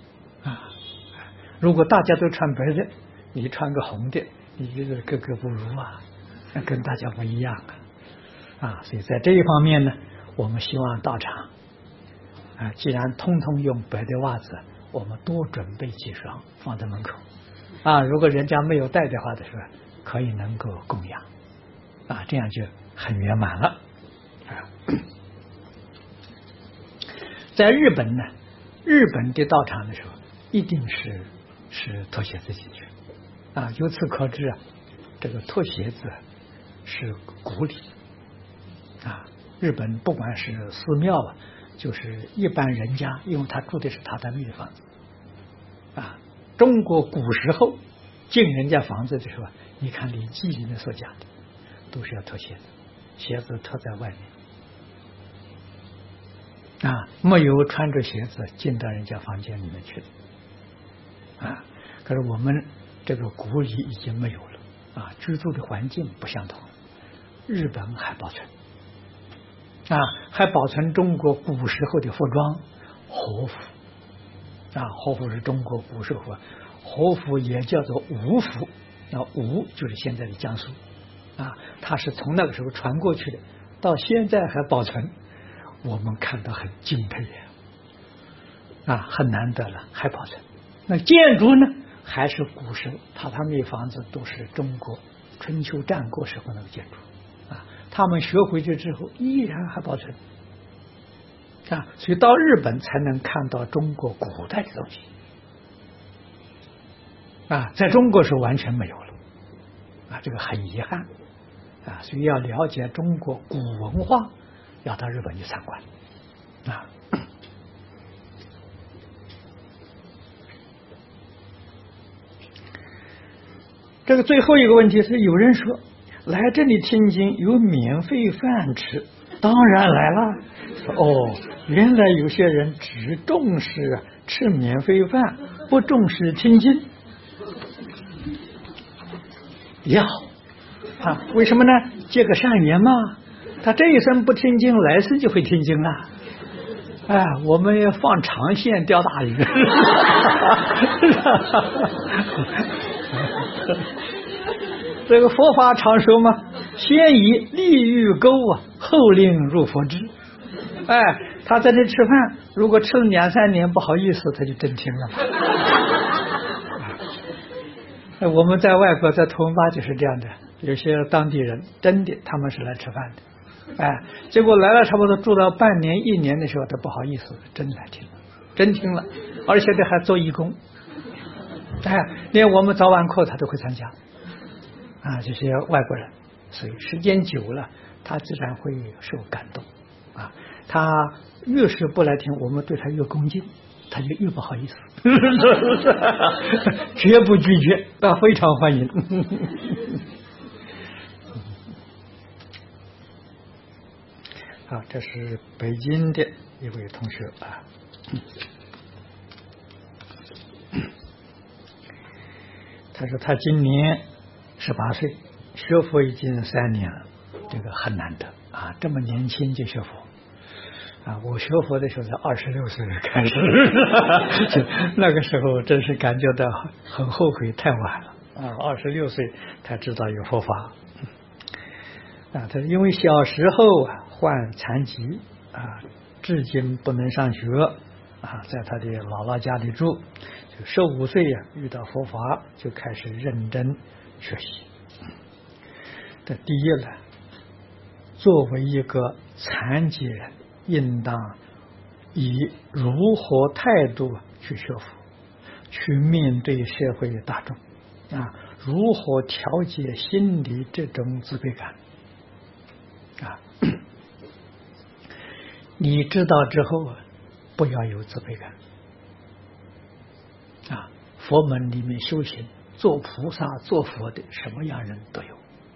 如果大家都穿白的，你穿个红的，你这个格格不入跟大家不一样所以在这一方面呢，我们希望道场既然通通用白的袜子，我们多准备几双放在门口如果人家没有带的话的时候，可以能够供养这样就很圆满了在日本呢，日本的道场的时候一定是脱鞋子进去由此可知这个脱鞋子是古礼日本不管是寺庙就是一般人家，因为他住的是榻榻米的房子中国古时候进人家房子的时候，你看《礼记》里面所讲的都是要脱鞋子，鞋子脱在外面没有穿着鞋子进到人家房间里面去的可是我们这个古礼已经没有了居住的环境不相同，日本还保存还保存中国古时候的服装和服和服是中国古时候和服也叫做吴服吴就是现在的江苏它是从那个时候传过去的，到现在还保存，我们看到很敬佩很难得了，还保存。那建筑呢，还是古时候榻榻米房子都是中国春秋战国时候那个建筑他们学回去之后依然还保存所以到日本才能看到中国古代的东西在中国是完全没有了这个很遗憾所以要了解中国古文化，要到日本去参观这个最后一个问题是，有人说来这里听经有免费饭吃，当然来了原来有些人只重视吃免费饭，不重视听经要为什么呢？结个善缘嘛，他这一生不听经，来生就会听经我们要放长线钓大鱼这个佛法常说嘛，先以利欲钩后令入佛智他在这吃饭，如果吃了2-3年不好意思，他就真听了我们在外国在图文巴就是这样的，有些当地人真的他们是来吃饭的结果来了差不多住到半年1年的时候，他不好意思，真来听了，真听了，而且他还做义工连我们早晚课他都会参加这些外国人，所以时间久了他自然会受感动他越是不来听，我们对他越恭敬，他就越不好意思绝不拒绝非常欢迎好，这是北京的一位同学他说他今年18岁，学佛已经3年了，这个很难得这么年轻就学佛我学佛的时候才26岁开始那个时候真是感觉到很后悔，太晚了26岁才知道有佛法他因为小时候患残疾至今不能上学在他的姥姥家里住，就15岁遇到佛法，就开始认真学习。这第一呢，作为一个残疾人，应当以如何态度去学佛，去面对社会大众如何调节心里这种自卑感你知道之后不要有自卑感佛门里面修行，做菩萨做佛的什么样人都有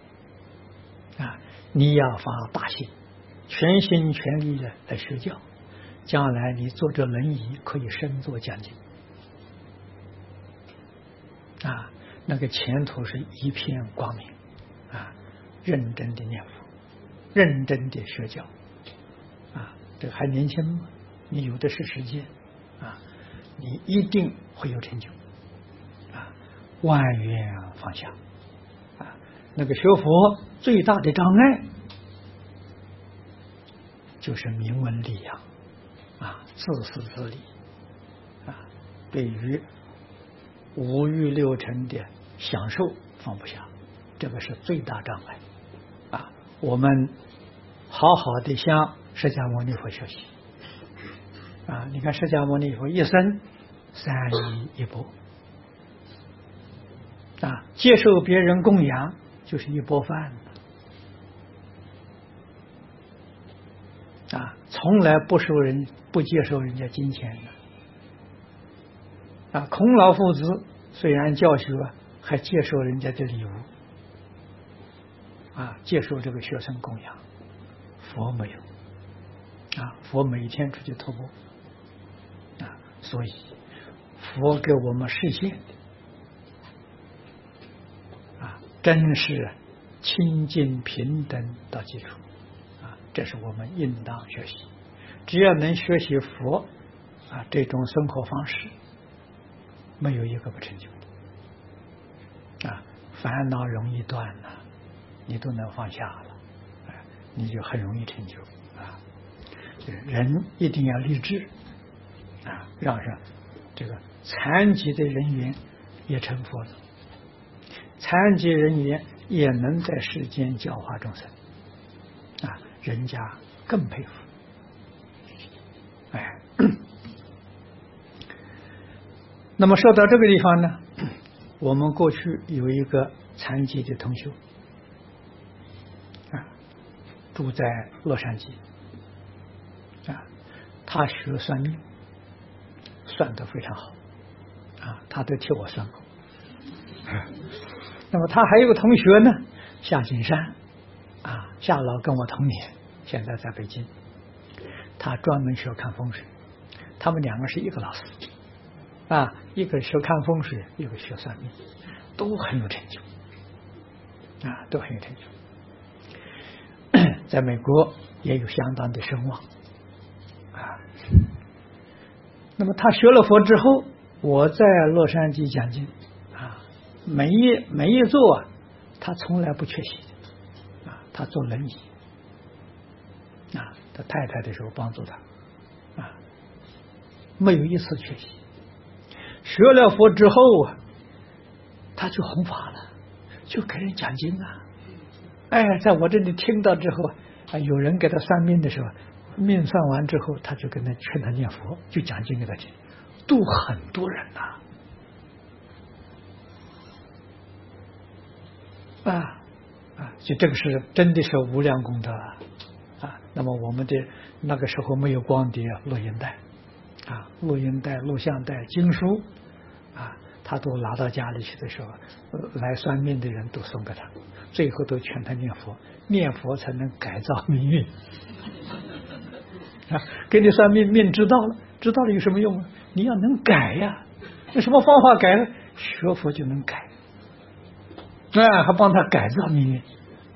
你要发大心，全心全力的来学教，将来你坐着轮椅可以身坐讲经那个前途是一片光明认真的念佛，认真的学教这个还年轻嘛，你有的是时间你一定会有成就万缘放下那个学佛最大的障碍就是名闻利养自私自利对于五欲六尘的享受放不下，这个是最大障碍我们好好的向释迦牟尼佛学习你看释迦牟尼佛一生3衣1钵接受别人供养就是1钵饭从来不接受人家金钱的孔老夫子虽然教学还接受人家的礼物接受这个学生供养，佛没有佛每天出去徒步所以佛给我们实现真是清净平等的基础这是我们应当学习。只要能学习佛这种生活方式，没有一个不成就的烦恼容易断了，你都能放下了你就很容易成就人一定要立志让这个残疾的人员也成佛了，残疾人员也能在世间教化众生人家更佩服那么说到这个地方呢，我们过去有一个残疾的同学住在洛杉矶他学算命，算得非常好他都替我算过那么他还有个同学呢，夏金山夏老跟我同年，现在在北京，他专门学看风水，他们2个是一个老师一个学看风水，一个学算命，都很有成就都很有成就在美国也有相当的声望那么他学了佛之后，我在洛杉矶讲经每一座他从来不缺席他坐轮椅他太太的时候帮助他没有一次缺席。学了佛之后他就弘法了，就给人讲经在我这里听到之后有人给他算命的时候，命算完之后，他就跟他劝他念佛，就讲经给他听，度很多人就这个是真的是无量功德那么我们的那个时候没有光碟录音带录音带录像带经书他都拿到家里去的时候，来算命的人都送给他，最后都劝他念佛，念佛才能改造命运给你算命知道了有什么用你要能改有什么方法改呢？学佛就能改还帮他改造命运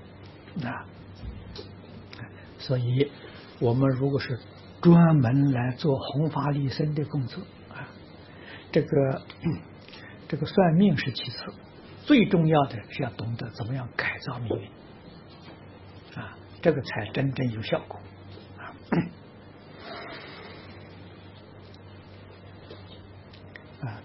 所以我们如果是专门来做弘法利生的工作这个算命是其次，最重要的是要懂得怎么样改造命运这个才真正有效果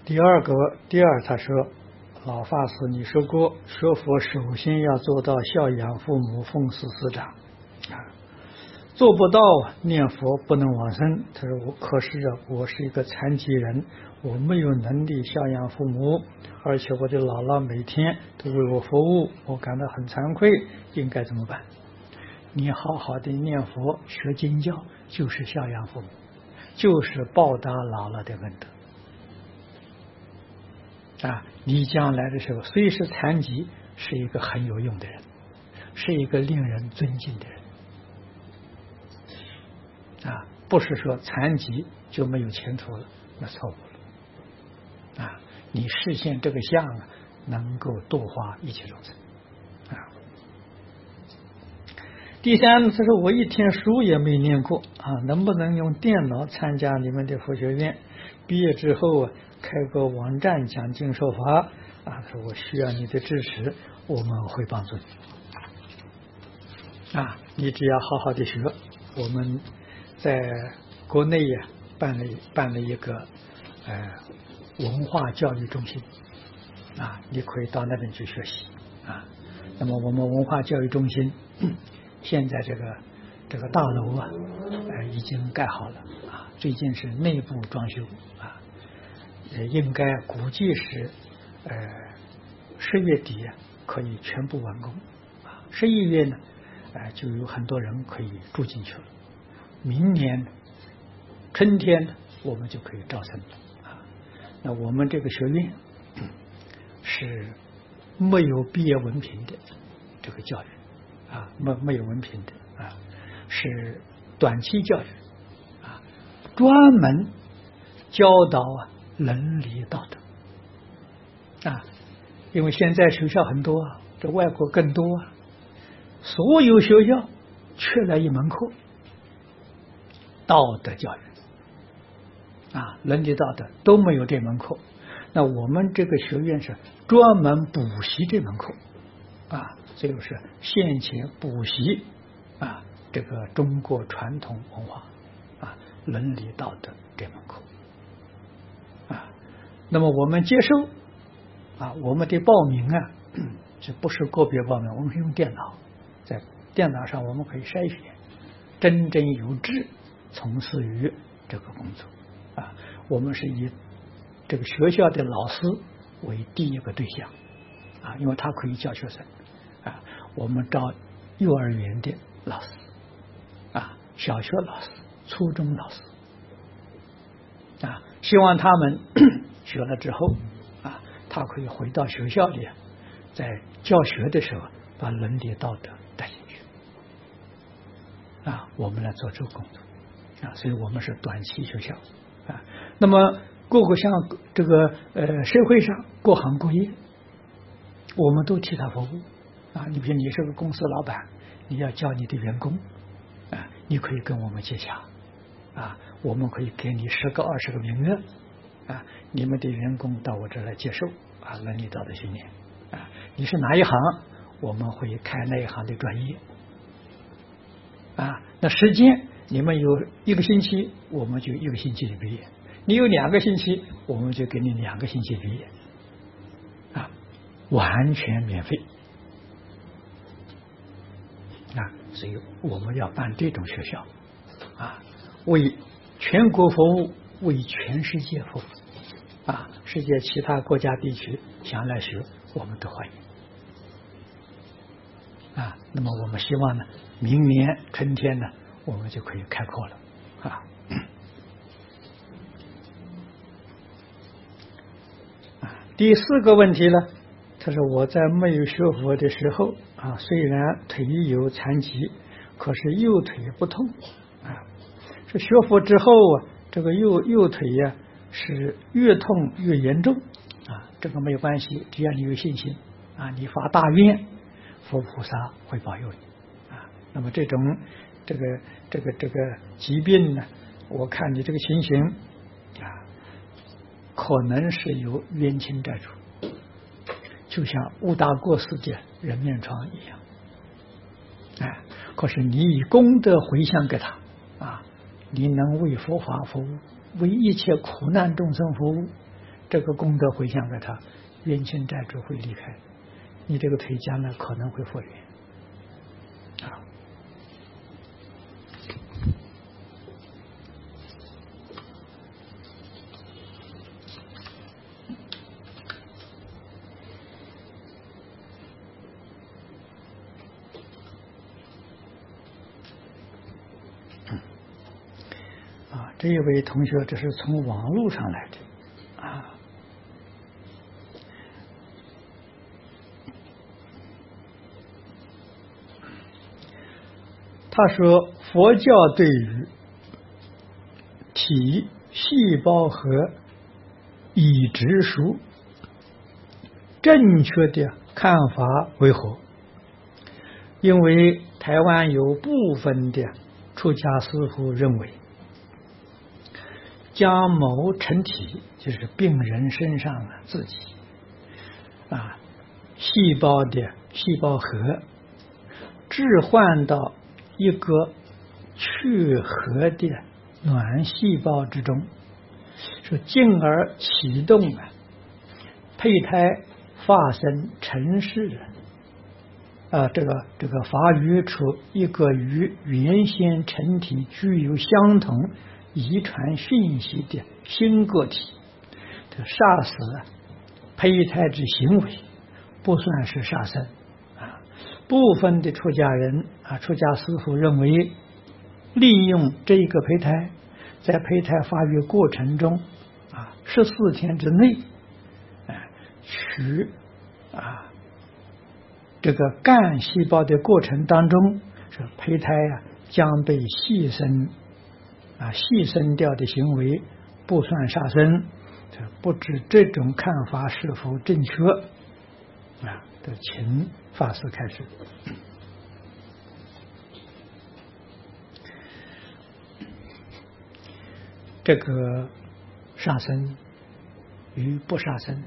第二他说，老法师你说过，学佛首先要做到孝养父母，奉事师长做不到念佛不能往生。他说可是我是一个残疾人，我没有能力孝养父母，而且我的姥姥每天都为我服务，我感到很惭愧，应该怎么办？你好好的念佛学经教，就是孝养父母，就是报答姥姥的恩德你将来的时候虽是残疾，是一个很有用的人，是一个令人尊敬的人不是说残疾就没有前途了，那错误了你实现这个相能够度化一切众生第三，他说我一天书也没念过能不能用电脑参加你们的佛学院？毕业之后开个网站讲经说法他说我需要你的支持，我们会帮助你你只要好好的学。我们在国内办了一个文化教育中心你可以到那边去学习那么我们文化教育中心现在这个大楼已经盖好了最近是内部装修应该估计是10月底可以全部完工11月呢就有很多人可以住进去了。明年春天我们就可以招生了那我们这个学院是没有毕业文凭的这个教育没有文凭的是短期教育专门教导伦理道德因为现在学校很多这外国更多所有学校缺了一门课，道德教育伦理道德都没有这门课。那我们这个学院是专门补习这门课这就是现前补习这个中国传统文化伦理道德这门课那么我们接受我们的报名这不是个别报名，我们是用电脑，在电脑上我们可以筛选真正有志从事于这个工作我们是以这个学校的老师为第一个对象因为他可以教学生我们招幼儿园的老师小学老师、初中老师希望他们学了之后他可以回到学校里，在教学的时候把伦理道德带进去我们来做这个工作所以我们是短期学校那么各个像这个社会上各行各业我们都替他服务你比如你是个公司老板，你要教你的员工你可以跟我们接洽我们可以给你10个20个名额你们的员工到我这来接受伦理道德训练你是哪一行，我们会开那一行的专业那时间你们有1个星期，我们就1个星期的毕业；你有2个星期，我们就给你2个星期毕业完全免费所以我们要办这种学校为全国服务，为全世界服务世界其他国家地区想来学，我们都欢迎那么我们希望呢，明年春天呢，我们就可以开课了第4个问题呢，他说我在没有学佛的时候虽然腿有残疾，可是右腿不痛这学佛之后这个右腿是越痛越严重这个没有关系，只要你有信心你发大愿，佛菩萨会保佑你那么这种这个疾病呢，我看你这个情形可能是有冤亲债主，就像乌达过世的人面疮一样可是你以功德回向给他你能为佛法服务，为一切苦难众生服务， 这个功德回向给他，冤亲债主会离开，你这个腿将来可能会复原啊。这一位同学，这是从网络上来的啊。他说，佛教对于体、细胞和已知数正确的看法为何？因为台湾有部分的出家师父认为，将某成体，就是病人身上自己细胞的细胞核置换到一个去核的卵细胞之中，说进而启动胚胎发生成事这个发育出一个与原先成体具有相同遗传讯息的新个体，这杀死胚胎之行为不算是杀生部分的出家人出家师父认为，利用这个胚胎，在胚胎发育过程中14天之内取这个干细胞的过程当中，这胚胎将被牺牲掉的行为不算杀生，不知这种看法是否正确的，请法师开始。这个杀生与不杀生，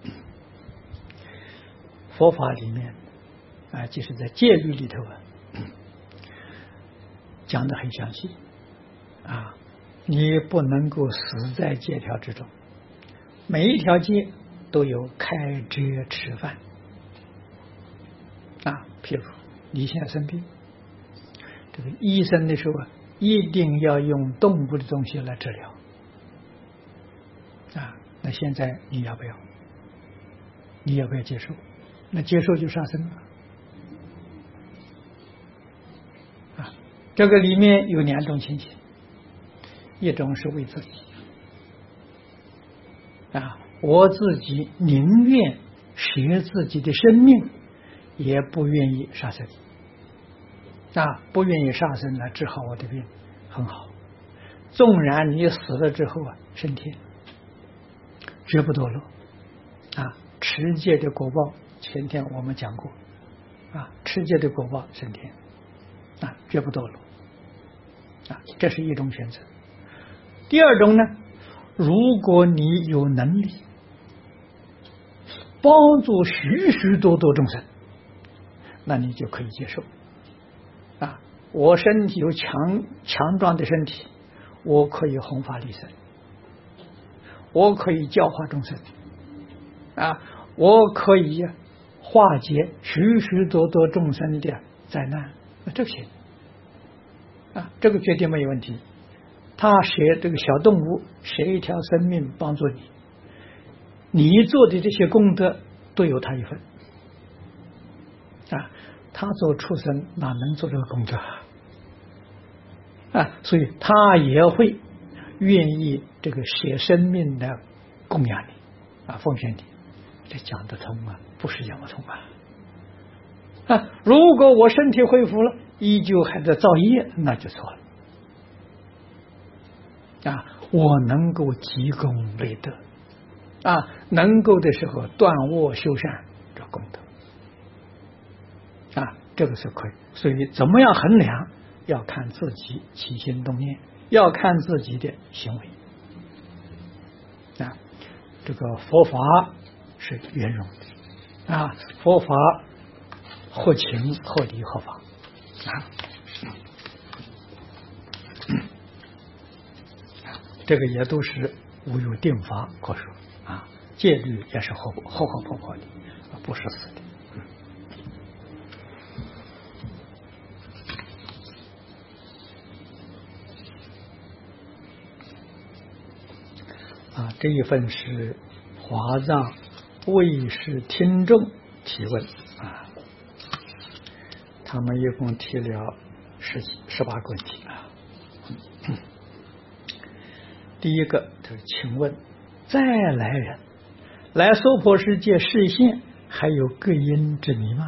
佛法里面就是在戒律里头讲得很详细你不能够死在戒条之中，每一条戒都有开遮吃饭譬如你现在生病，这个医生的时候一定要用动物的东西来治疗那现在你要不要？你要不要接受？那接受就杀生了这个里面有两种情形，一种是为自己我自己宁愿舍自己的生命，也不愿意杀生不愿意杀生来治好我的病，很好。纵然你死了之后升天，绝不堕落持戒的果报，前天我们讲过持戒的果报升天绝不堕落这是一种选择。第二种呢，如果你有能力帮助许许多多众生，那你就可以接受我身体有强壮的身体，我可以弘法利生，我可以教化众生我可以化解许许多多众生的灾难，那这个行这个绝对没有问题。他舍这个小动物舍一条生命帮助你，你做的这些功德都有他一份他做畜生哪能做这个功德所以他也会愿意这个舍生命的供养你奉献你，这讲得通不是讲不通如果我身体恢复了，依旧还在造业，那就错了我能够积功累德能够的时候断恶修善，这功德这个是可以。所以怎么样衡量，要看自己起心动念，要看自己的行为这个佛法是圆融的佛法合情合理合法这个也都是无有定法可说戒律也是活活泼泼的，不是死的。这一份是华藏卫士听众提问他们一共提了18个问题第一个就是请问再来人来娑婆世界示现还有各因之谜吗？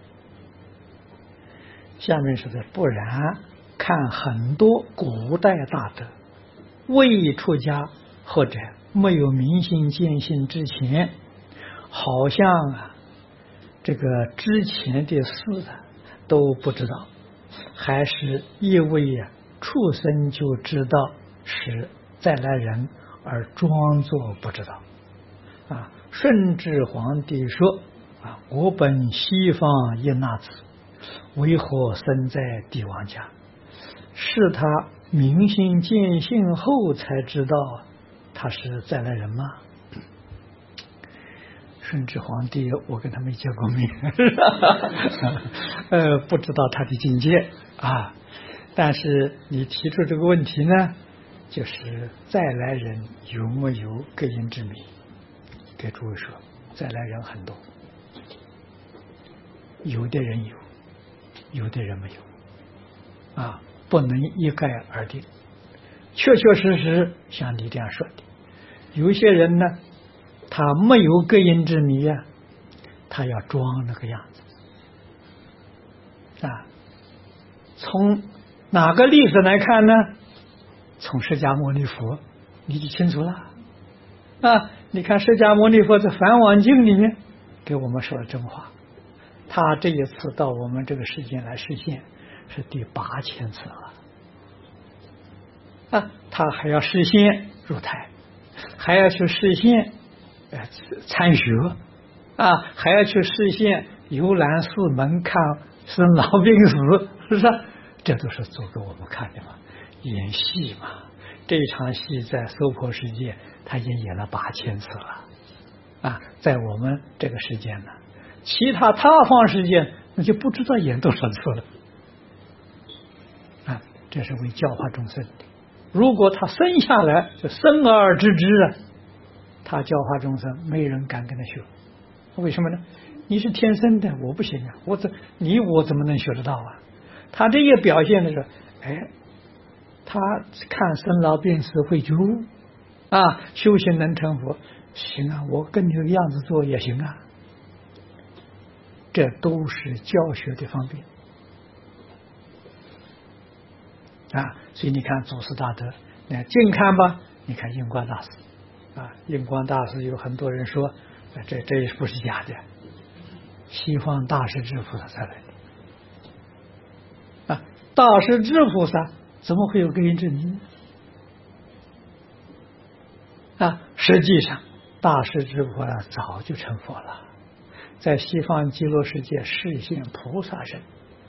下面是的，不然看很多古代大德未出家或者没有明心见性之前，好像这个之前的事都不知道，还是因为畜生就知道是再来人而装作不知道顺治皇帝说我本西方一那子，为何生在帝王家？是他明心见性后才知道他是再来人吗？顺治皇帝我跟他没见过面不知道他的境界但是你提出这个问题呢，就是再来人有没有各因之谜？给诸位说，再来人很多，有的人有，有的人没有不能一概而定。确确实实像你这样说的，有些人呢他没有各因之谜他要装那个样子从哪个例子来看呢？从释迦牟尼佛你就清楚了你看释迦牟尼佛在《梵网经》里面给我们说了真话，他这一次到我们这个世界来实现是第8000次了他还要实现入胎，还要去实现参学还要去实现游览寺门看生老病死，是不是？这都是做给我们看的嘛，演戏嘛。这场戏在娑婆世界他已经演了8000次了在我们这个世界呢，其他他方世界那就不知道演多少次了这是为教化众生的。如果他生下来就生而知之他教化众生没人敢跟他学，为什么呢？你是天生的，我不行我怎么能学得到他这也表现的是他看生老病死会觉悟修行能成佛，行我跟你这个样子做也行这都是教学的方便所以你看祖师大德近看吧，你看印光大师印光大师有很多人说这不是假的，西方大势至菩萨才来的大势至菩萨怎么会有各因之谜实际上大势至菩萨早就成佛了，在西方极乐世界示现菩萨身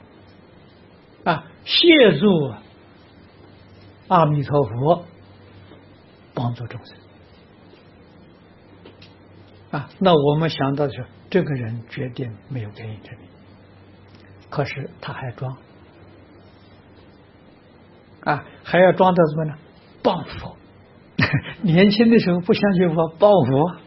协助阿弥陀佛帮助众生那我们想到的是这个人决定没有各因之谜，可是他还装还要装到什么呢？谤佛年轻的时候不相信佛，谤佛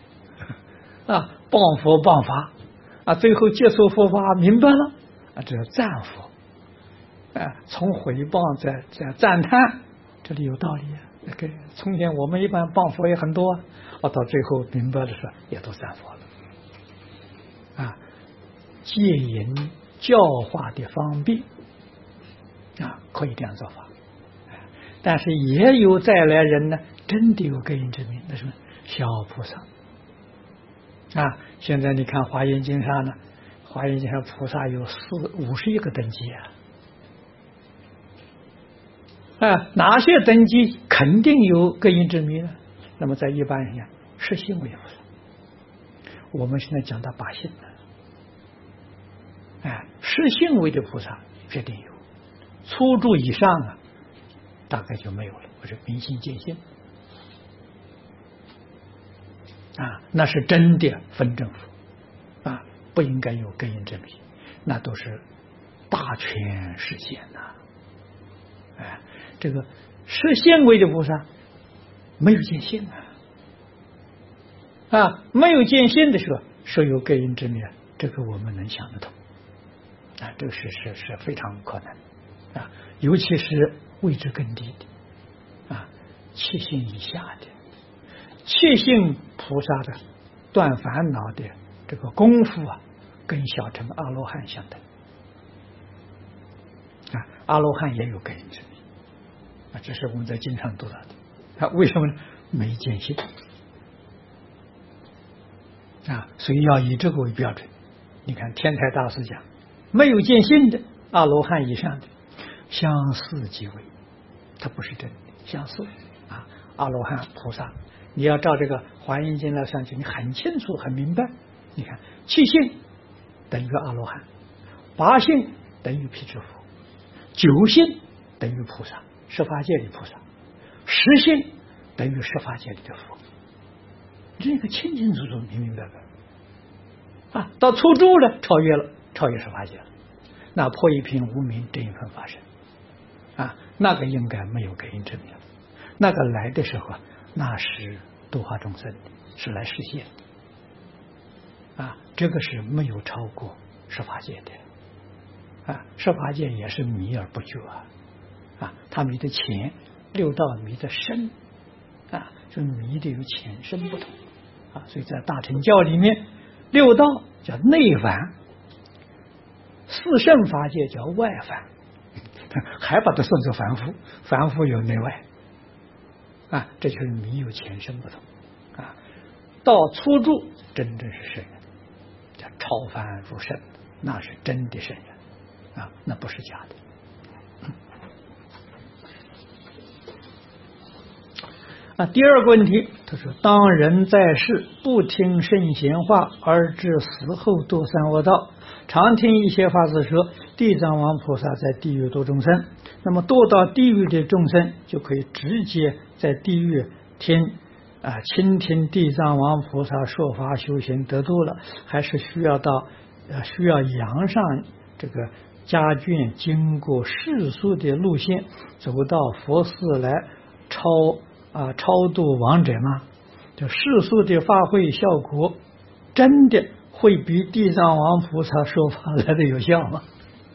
谤佛谤法最后接受佛法明白了这是赞佛从毁谤在赞叹，这里有道理从前我们一般谤佛也很多到最后明白的时候也都赞佛了戒引教化的方便可以这样做法但是也有再来人呢真的有各因之谜，那什么小菩萨现在你看华严经上呢，华严经上菩萨有51个等级哪些等级肯定有各因之谜呢？那么在一般人讲实性为菩萨，我们现在讲到八性实性为的菩萨决定有，初住以上大概就没有了，或者明心见性那是真的分正佛不应该有根因之迷，那都是大权实现这个实现位的菩萨没有见性没有见性的时候，说有根因之迷，这个我们能想得通这个是非常可能尤其是位置更低的七性以下的七性菩萨的断烦恼的这个功夫跟小乘阿罗汉相等阿罗汉也有根因之迷这是我们在经上读到的为什么呢？没见性所以要以这个为标准。你看天台大师讲，没有见性的阿罗汉以上的相似即为，它不是真的相似阿罗汉菩萨，你要照这个华严经来上去，你很清楚很明白。你看七性等于阿罗汉，八性等于辟支佛，九性等于菩萨，十法界的菩萨，十性等于十法界里的佛，这个清清楚楚明明白白到初住了，超越十法界了，那破一品无明这一份法身那个应该没有根因之迷了，那个来的时候那是度化众生，是来实现这个是没有超过十法界的十法界也是迷而不觉它迷的浅，六道迷的深就迷的有浅深不同所以在大乘教里面，六道叫内凡，四圣法界叫外凡，还把它算作凡夫，凡夫有内外这就是迷有浅深不同到初住真正是圣人，叫超凡入圣，那是真的圣人那不是假的。第二个问题，他说当人在世不听圣贤话而至死后堕三恶道，常听一些法子说地藏王菩萨在地狱度众生，那么堕到地狱的众生就可以直接在地狱倾听地藏王菩萨说法修行得度了，还是需要扬上这个家眷，经过世俗的路线走到佛寺来超度亡者吗？就世俗的法会效果真的会比地藏王菩萨说法来的有效吗？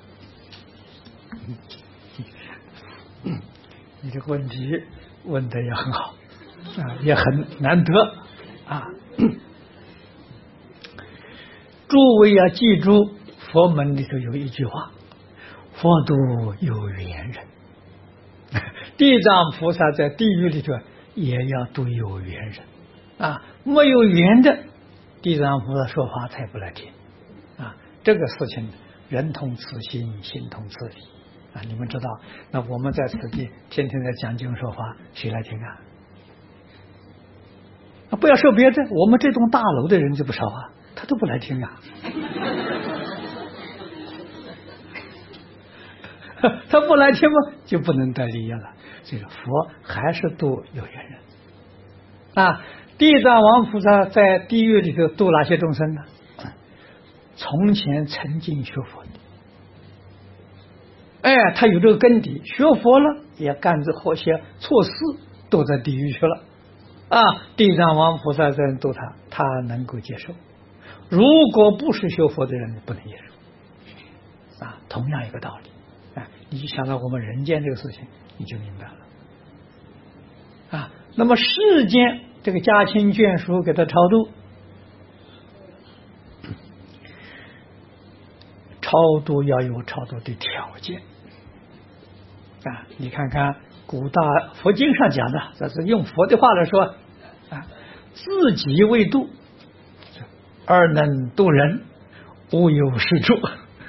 你这个问题问的也很好也很难得诸位要记住，佛门里头有一句话，佛度有缘人地藏菩萨在地狱里头也要度有缘人没有缘的地藏菩萨说法才不来听这个事情人同此心，心同此理你们知道，那我们在此地天天在讲经说法，谁来听不要说别的，我们这栋大楼的人就不少他都不来听他不来听嘛，就不能得利益了。所以佛还是度有缘人地藏王菩萨在地狱里头度哪些众生呢？从前曾经学佛的他有这个根底，学佛了也干着或些错事，都在地狱去了地藏王菩萨在度他能够接受，如果不是学佛的人不能接受同样一个道理你就想到我们人间这个事情，你就明白了那么世间这个家亲眷属给他超度，超度要有超度的条件你看看古大佛经上讲的，这是用佛的话来说自己为度而能度人，无有是处。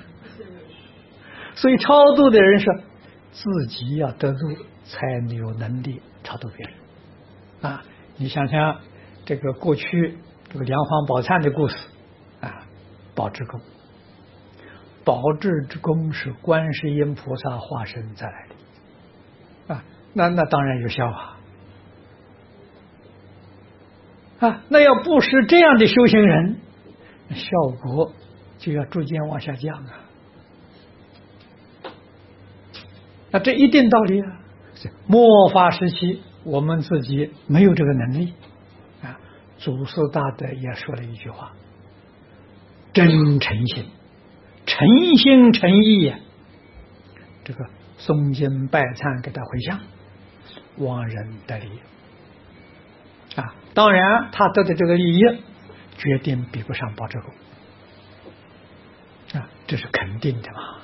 所以超度的人是自己要得度，才有能力超度别人你想想这个过去这个梁皇宝忏的故事宝智公，宝智之公是观世音菩萨化身再来的那当然有效啊，那要不是这样的修行人，效果就要逐渐往下降啊。那这一定道理啊。末法时期，我们自己没有这个能力啊。祖师大德也说了一句话：真诚心，诚心诚意呀。这个诵经拜忏给他回向，亡人得利啊。当然，他得的这个利益，决定比不上宝智公啊，这是肯定的嘛。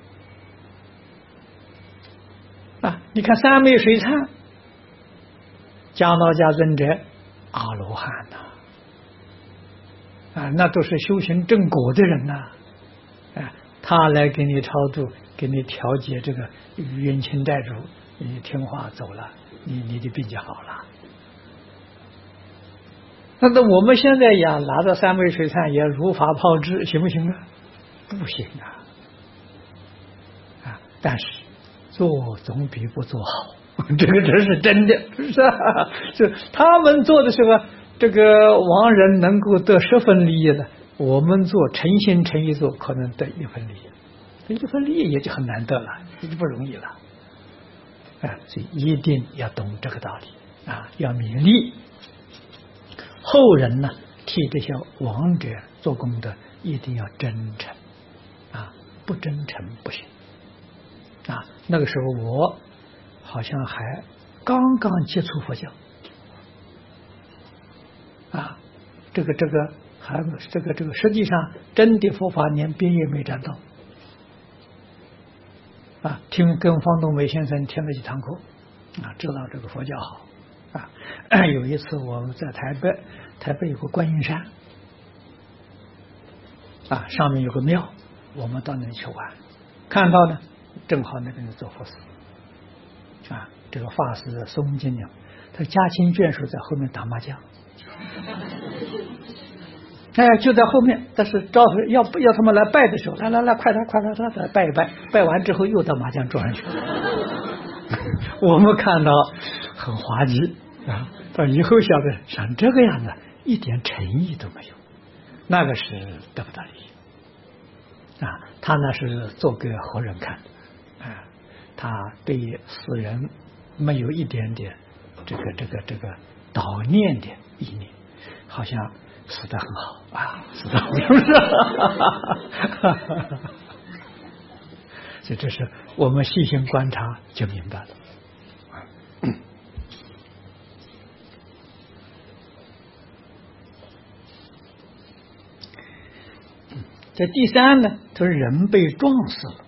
啊，你看三昧水忏，迦耨迦尊者阿罗汉呐，啊，那都是修行正果的人呐，啊，他来给你超度，给你调节这个冤亲债主，你听话走了，你的病就好了。那我们现在呀，拿着三昧水忏也如法炮制，行不行啊？不行啊！啊，但是做总比不做好，这是真的，是吧？就他们做的时候，这个亡人能够得10分利益的，我们做诚心诚意做，可能得1分利益，这1分利益也就很难得了，也就不容易了。啊，所以一定要懂这个道理啊，要勉励后人呢，替这些亡者做功德，一定要真诚啊，不真诚不行啊。那个时候我好像还刚刚接触佛教啊，这个还这个实际上真的佛法连边也没沾到啊。跟方东梅先生听了几堂课啊，知道这个佛教好啊。有一次我们在台北有个观音山啊，上面有个庙，我们到那里去玩，看到呢，正好那边是做佛寺啊，这个法师松金娘，他家亲眷属在后面打麻将，哎，就在后面，但是要他们来拜的时候，来，快来拜一拜，拜完之后又到麻将桌上去我们看到很滑稽啊，到以后晓得像这个样子，一点诚意都没有，那个是得不到利益啊。他那是做给活人看啊，他对死人没有一点点这个悼念的意念，好像死得很好啊，死得好，是不是？所以这是我们细心观察就明白了。这第三呢，他说人被撞死了，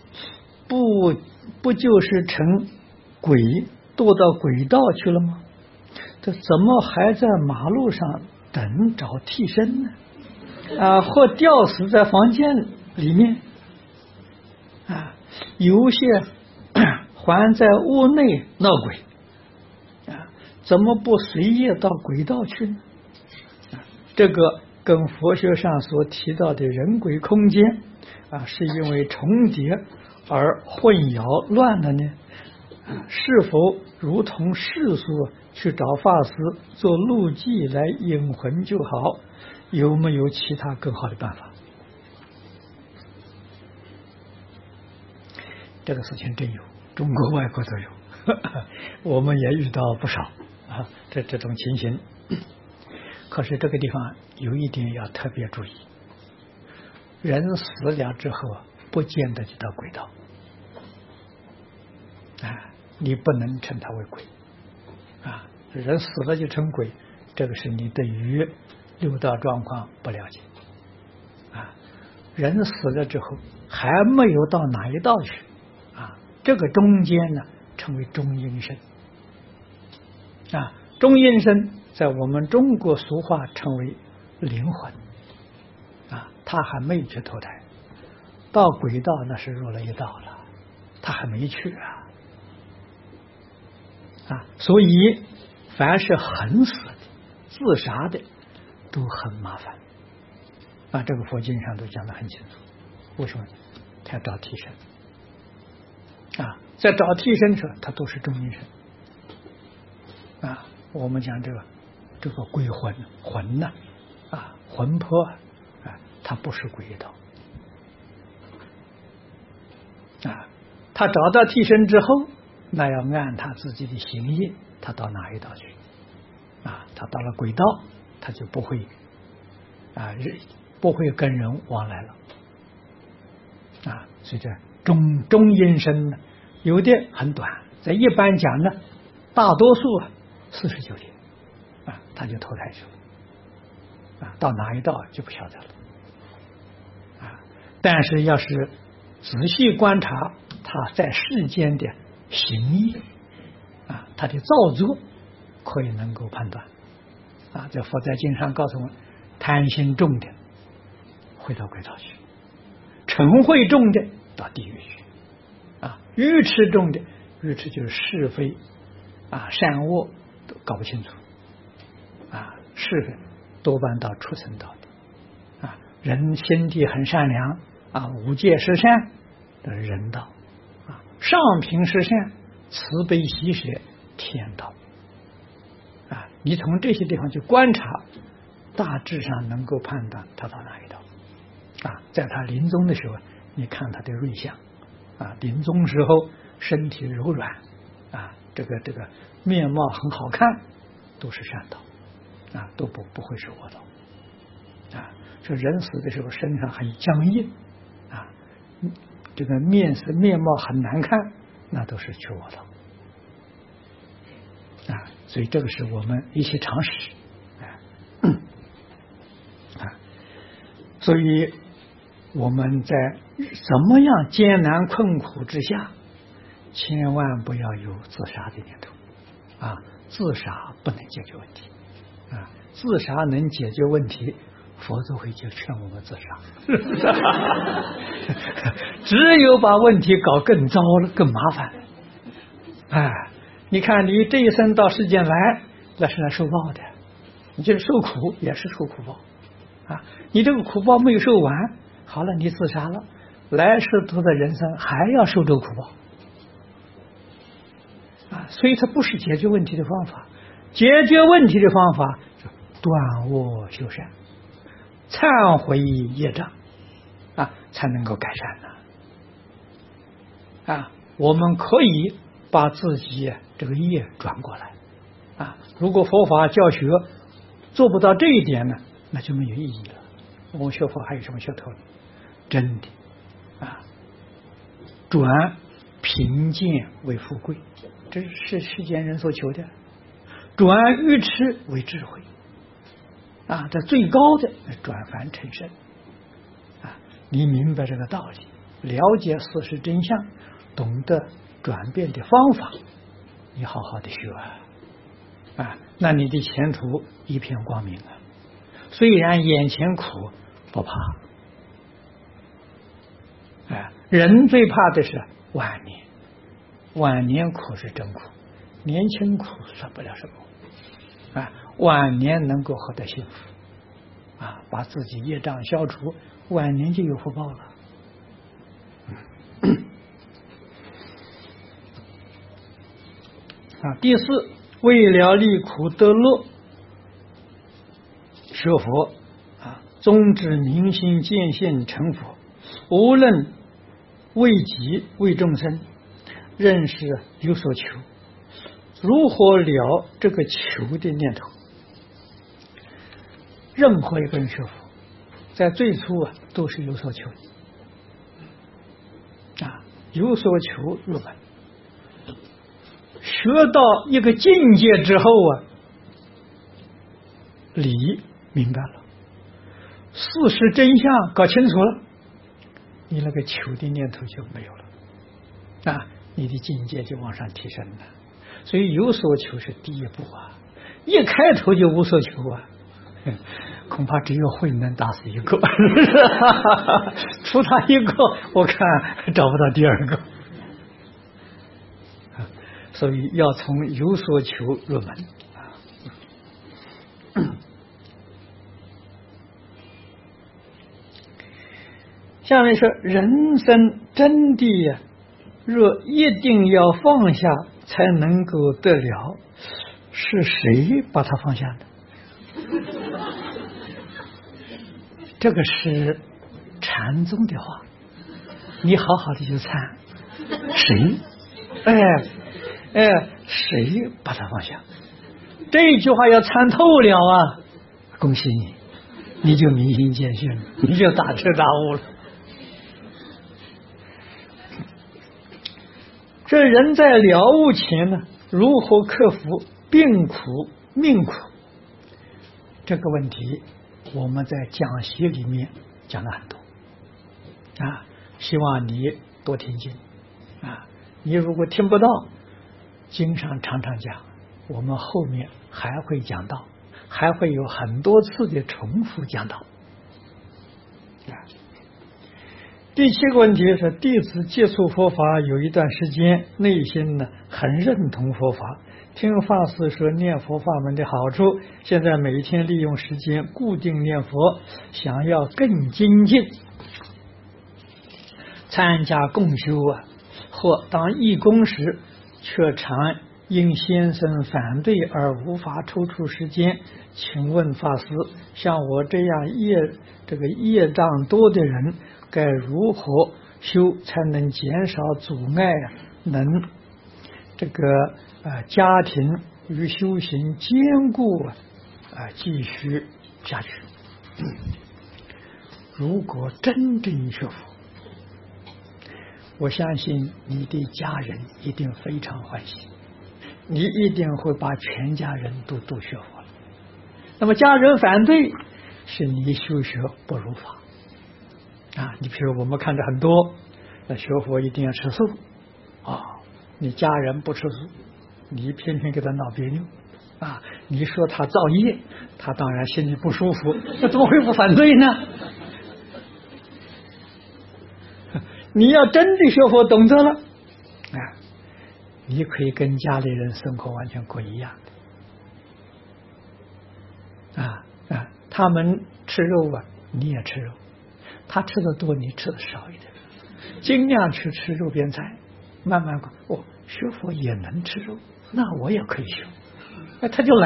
不就是成鬼堕到轨道去了吗？这怎么还在马路上等找替身呢？啊，或吊死在房间里面啊，有些还在屋内闹鬼啊，怎么不随业到轨道去呢？这个跟佛学上所提到的人鬼空间啊，是因为重叠而混淆乱了呢？是否如同世俗去找法师做路记来引魂就好？有没有其他更好的办法？这个事情真有，中国外国都有我们也遇到不少啊，这种情形。可是这个地方有一点要特别注意，人死了之后不见得就到轨道啊，你不能称他为鬼啊，人死了就成鬼，这个是你对于六道状况不了解啊。人死了之后还没有到哪一道去啊，这个中间呢称为中阴身啊，中阴身在我们中国俗话称为灵魂啊，他还没去投胎，到轨道那是入了一道了，他还没去啊，所以凡是横死的、自杀的都很麻烦啊，这个佛经上都讲得很清楚。为什么？他要找替身啊，在找替身的时候，他都是中阴身啊。我们讲这个这个鬼魂呐，魂魄他不是鬼道他找到替身之后，那要按他自己的行业，他到哪一道去他到了鬼道，他就不会跟人往来了所以这中阴身呢，有的很短，在一般讲呢，大多数49天他就投胎去了到哪一道就不晓得了但是要是仔细观察他在世间的行业他的造作，可以能够判断这佛在经上告诉我们，贪心重的会到鬼道去，嗔恚重的到地狱去愚痴重的，愚痴就是是非善恶都搞不清楚是非多半到畜生道的人心地很善良五戒十善的人道上品十善慈悲喜舍天道你从这些地方去观察，大致上能够判断他到哪一道在他临终的时候，你看他的瑞相临终时候身体柔软这个面貌很好看，都是善道都不会是恶道说人死的时候身上很僵硬这个面貌很难看，那都是去恶道所以这个是我们一些常识所以我们在怎么样艰难困苦之下，千万不要有自杀的念头自杀不能解决问题自杀能解决问题，佛祖会就劝我们自杀只有把问题搞更糟了，更麻烦你看你这一生到世间来，那是来受报的，你就是受苦也是受苦报你这个苦报没有受完，好了你自杀了，来世多的人生还要受这个苦报所以它不是解决问题的方法，解决问题的方法是断恶修善，忏悔业障才能够改善我们可以把自己这个业转过来如果佛法教学做不到这一点呢，那就没有意义了。我们学佛还有什么学头呢？真的转贫贱为富贵，这是世间人所求的；转愚痴为智慧这最高的转凡成圣你明白这个道理，了解事实真相，懂得转变的方法，你好好的学那你的前途一片光明虽然眼前苦不怕人最怕的是晚年，晚年苦是真苦，年轻苦算不了什么晚年能够获得幸福把自己业障消除，晚年就有福报了第四，为了离苦得乐，学佛宗旨明心见性成佛，无论为己为众生，认识有所求，如何了这个求的念头？任何一个人学佛，在最初都是有所求有所求入门。学到一个境界之后理明白了，事实真相搞清楚了，你那个求的念头就没有了你的境界就往上提升了。所以有所求是第一步一开头就无所求恐怕只有慧能打死一个除他一个我看找不到第二个所以要从有所求入门下面说人生真谛若一定要放下才能够得了，是谁把它放下的？ 这个是禅宗的话，你好好的就参，谁？谁把它放下？这句话要参透了啊！恭喜你，你就明心见性了，你就大彻大悟了。这人在了悟前呢，如何克服病苦、命苦这个问题，我们在讲习里面讲了很多啊，希望你多听经啊。你如果听不到，经上常常讲，我们后面还会讲到，还会有很多次的重复讲到。第7个问题是，弟子接触佛法有一段时间，内心呢很认同佛法，听法师说念佛法门的好处，现在每天利用时间固定念佛，想要更精进，参加共修啊，或当义工时，却常因先生反对而无法抽出时间。请问法师，像我这样业障多的人，该如何修才能减少阻碍，能家庭与修行兼顾继续下去？如果真正学佛，我相信你的家人一定非常欢喜，你一定会把全家人都学佛了。那么家人反对，是你修学不如法啊！你比如我们看着很多学佛一定要吃素啊，你家人不吃素，你偏偏给他闹别扭啊！你说他造业，他当然心里不舒服，那怎么会不反对呢？你要真的学佛懂得了你可以跟家里人生活完全不一样的他们吃肉你也吃肉，他吃的多，你吃的少一点，尽量去吃肉边菜，慢慢学佛也能吃肉，那我也可以学，他就来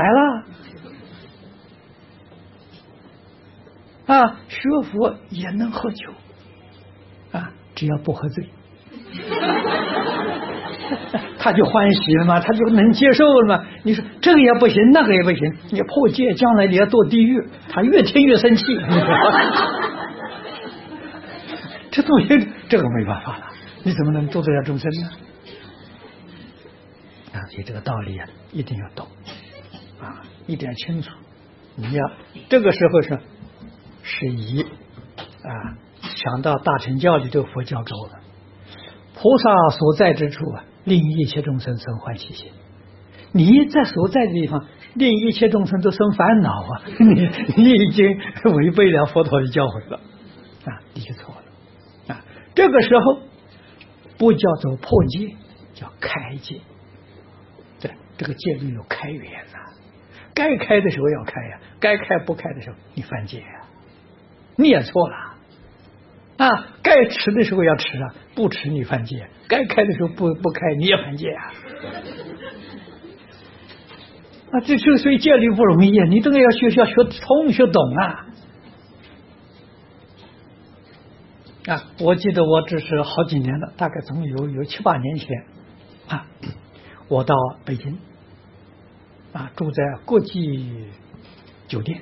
了学佛也能喝酒只要不喝醉他就欢喜了嘛，他就能接受了嘛。你说这个也不行，那个也不行，你破戒，将来你要堕地狱，他越听越生气这东西这个没办法了，你怎么能度得了众生呢？所以这个道理一定要懂一定要清楚。你要这个时候是以想到大乘教里这个佛教给我们，菩萨所在之处令一切众生生欢喜心。你在所在的地方令一切众生都生烦恼你已经违背了佛陀的教诲了你就错了这个时候不叫做破戒，叫开戒。对，这个戒律有开源该开的时候要开该开不开的时候你犯戒你也错了该吃的时候要吃不吃你犯戒，该开的时候不开你也犯戒这所以戒律不容易你这个要学通学懂我记得我这是好几年了，大概总有7、8年前我到北京住在国际酒店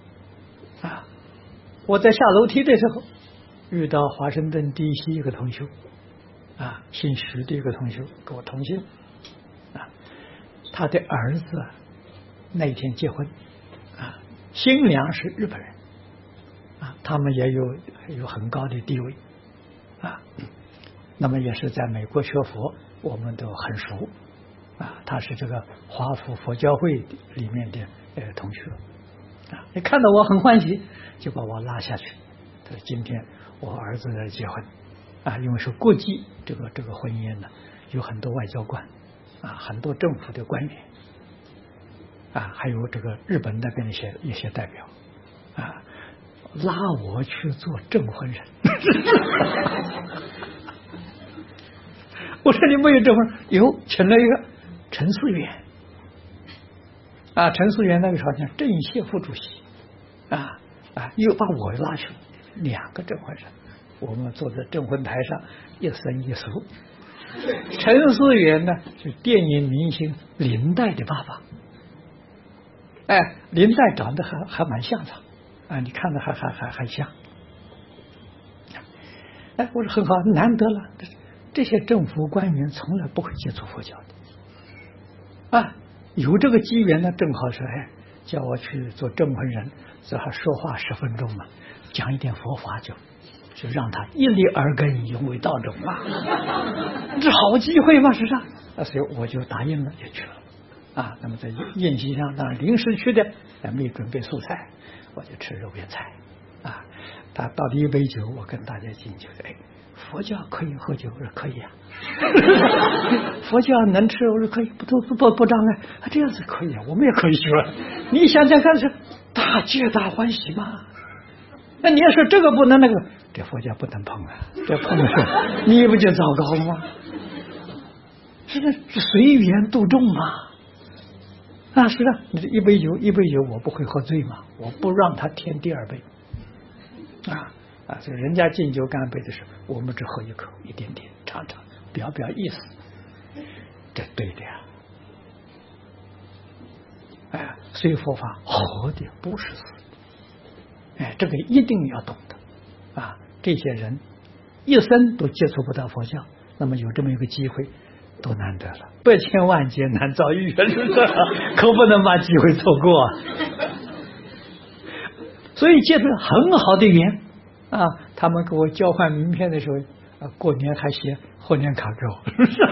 我在下楼梯的时候遇到华盛顿 DC 一个同学姓徐的一个同学跟我同姓他的儿子那天结婚新娘是日本人他们也有很高的地位那么也是在美国学佛，我们都很熟他是这个华府佛教会里面的同学你看到我很欢喜，就把我拉下去，他说今天我儿子在结婚因为是国际这个婚姻呢，有很多外交官很多政府的官员还有这个日本那边的一些代表拉我去做证婚人我说你没有证婚人，请了一个陈思远陈思远那个时候叫政协副主席又把我拉去， 2个证婚人，我们坐在证婚台上，一生一俗。陈思远呢，是电影明星林黛的爸爸。哎，林黛长得还蛮像他啊，你看着还像。哎，我说很好，难得了。这些政府官员从来不会接触佛教的啊，有这个机缘呢，正好说，哎，叫我去做证婚人，只好说话10分钟嘛，讲一点佛法就让他一力而根，永为道种啊，这好机会嘛，是不是啊？所以我就答应了，就去了啊。那么在宴席上，当然临时去的，没准备素菜，我就吃肉叶菜啊。他倒了1杯酒，我跟大家敬酒，哎，佛教可以喝酒，我说可以啊。佛教能吃，我说可以，不障碍，这样子可以啊，我们也可以学。你想想看，是大皆大欢喜嘛。那你要说这个不能，那个这佛教不能碰啊，这碰了你不就糟糕吗？是随缘度众嘛。啊，是的，你这一杯酒，我不会喝醉嘛，我不让他添第2杯。所以人家敬酒干杯的时候，我们只喝一口，一点点，尝尝，表意思，这对的呀。哎，所以佛法活的不是死的，哎，这个一定要懂得啊。这些人一生都接触不到佛教，那么有这么一个机会，多难得了，100千万劫难遭遇，是不是？可不能把机会错过。所以结得很好的缘啊！他们给我交换名片的时候，过年还写贺年卡给我，是不是？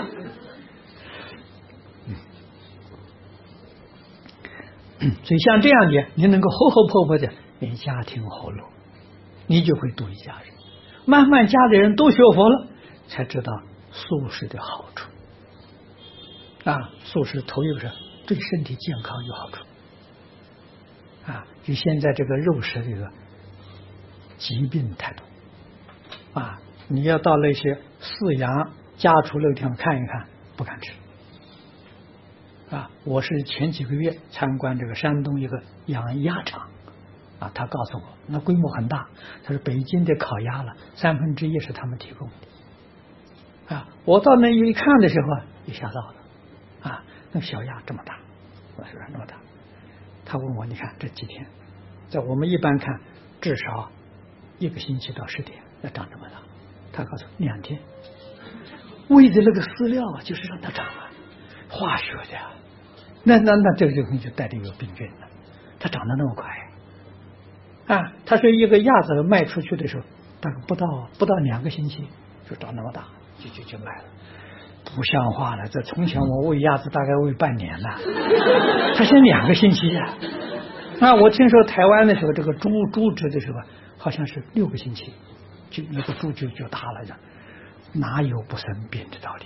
所以像这样的，你能够活活泼泼的，你家庭和乐，你就会度一家人。慢慢家里人都学佛了，才知道素食的好处啊！素食头一个是对身体健康有好处。啊，就现在这个肉食这个疾病太多啊！你要到那些饲养家畜那地方看一看，不敢吃啊！我是前几个月参观这个山东一个养鸭场啊，他告诉我那规模很大，他说北京的烤鸭了1/3是他们提供的啊！我到那一看的时候也吓到了啊！那小鸭这么大，我说那么大。他问我，你看这几天，在我们一般看，至少1个星期到10天要长这么大。他告诉我2天，喂的那个饲料啊，就是让它长啊，化学的呀。那这个东西就带着有病菌了，它长得那么快啊！他说一个鸭子卖出去的时候，大概不到2个星期就长那么大，就卖了。不像话了！这从前我喂鸭子大概喂半年了，他现在2个星期呀！啊，我听说台湾的时候，这个猪只的时候，好像是6个星期，就一个猪就大了的，哪有不生病的道理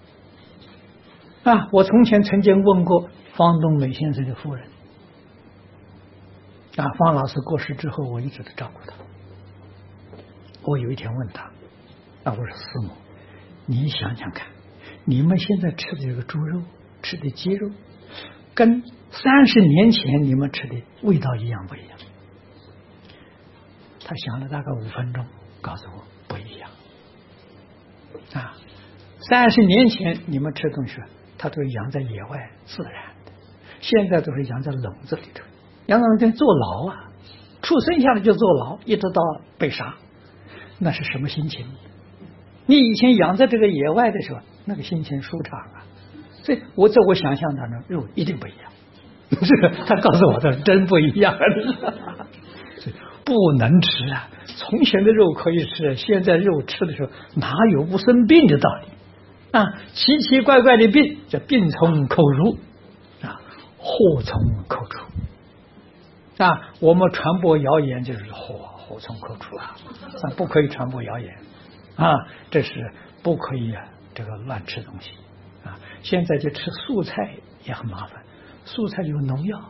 啊？我从前曾经问过方东美先生的夫人，啊，方老师过世之后，我一直都照顾他。我有一天问他，啊，我说师母，你想想看。你们现在吃的这个猪肉，吃的鸡肉，跟30年前你们吃的味道一样不一样？他想了大概5分钟，告诉我不一样。啊，30年前你们吃的东西，它都是养在野外自然的，现在都是养在笼子里头，养在那坐牢啊，出生下来就坐牢，一直到被杀，那是什么心情？你以前养在这个野外的时候，那个心情舒畅啊，所以在我想象当中，肉一定不一样。这个他告诉我的真不一样，所以不能吃啊！从前的肉可以吃，现在肉吃的时候哪有不生病的道理啊？奇奇怪怪的病叫病从口入啊，祸从口出啊！我们传播谣言就是祸从口出啊，不可以传播谣言。啊，这是不可以这个乱吃东西啊！现在就吃素菜也很麻烦，素菜有农药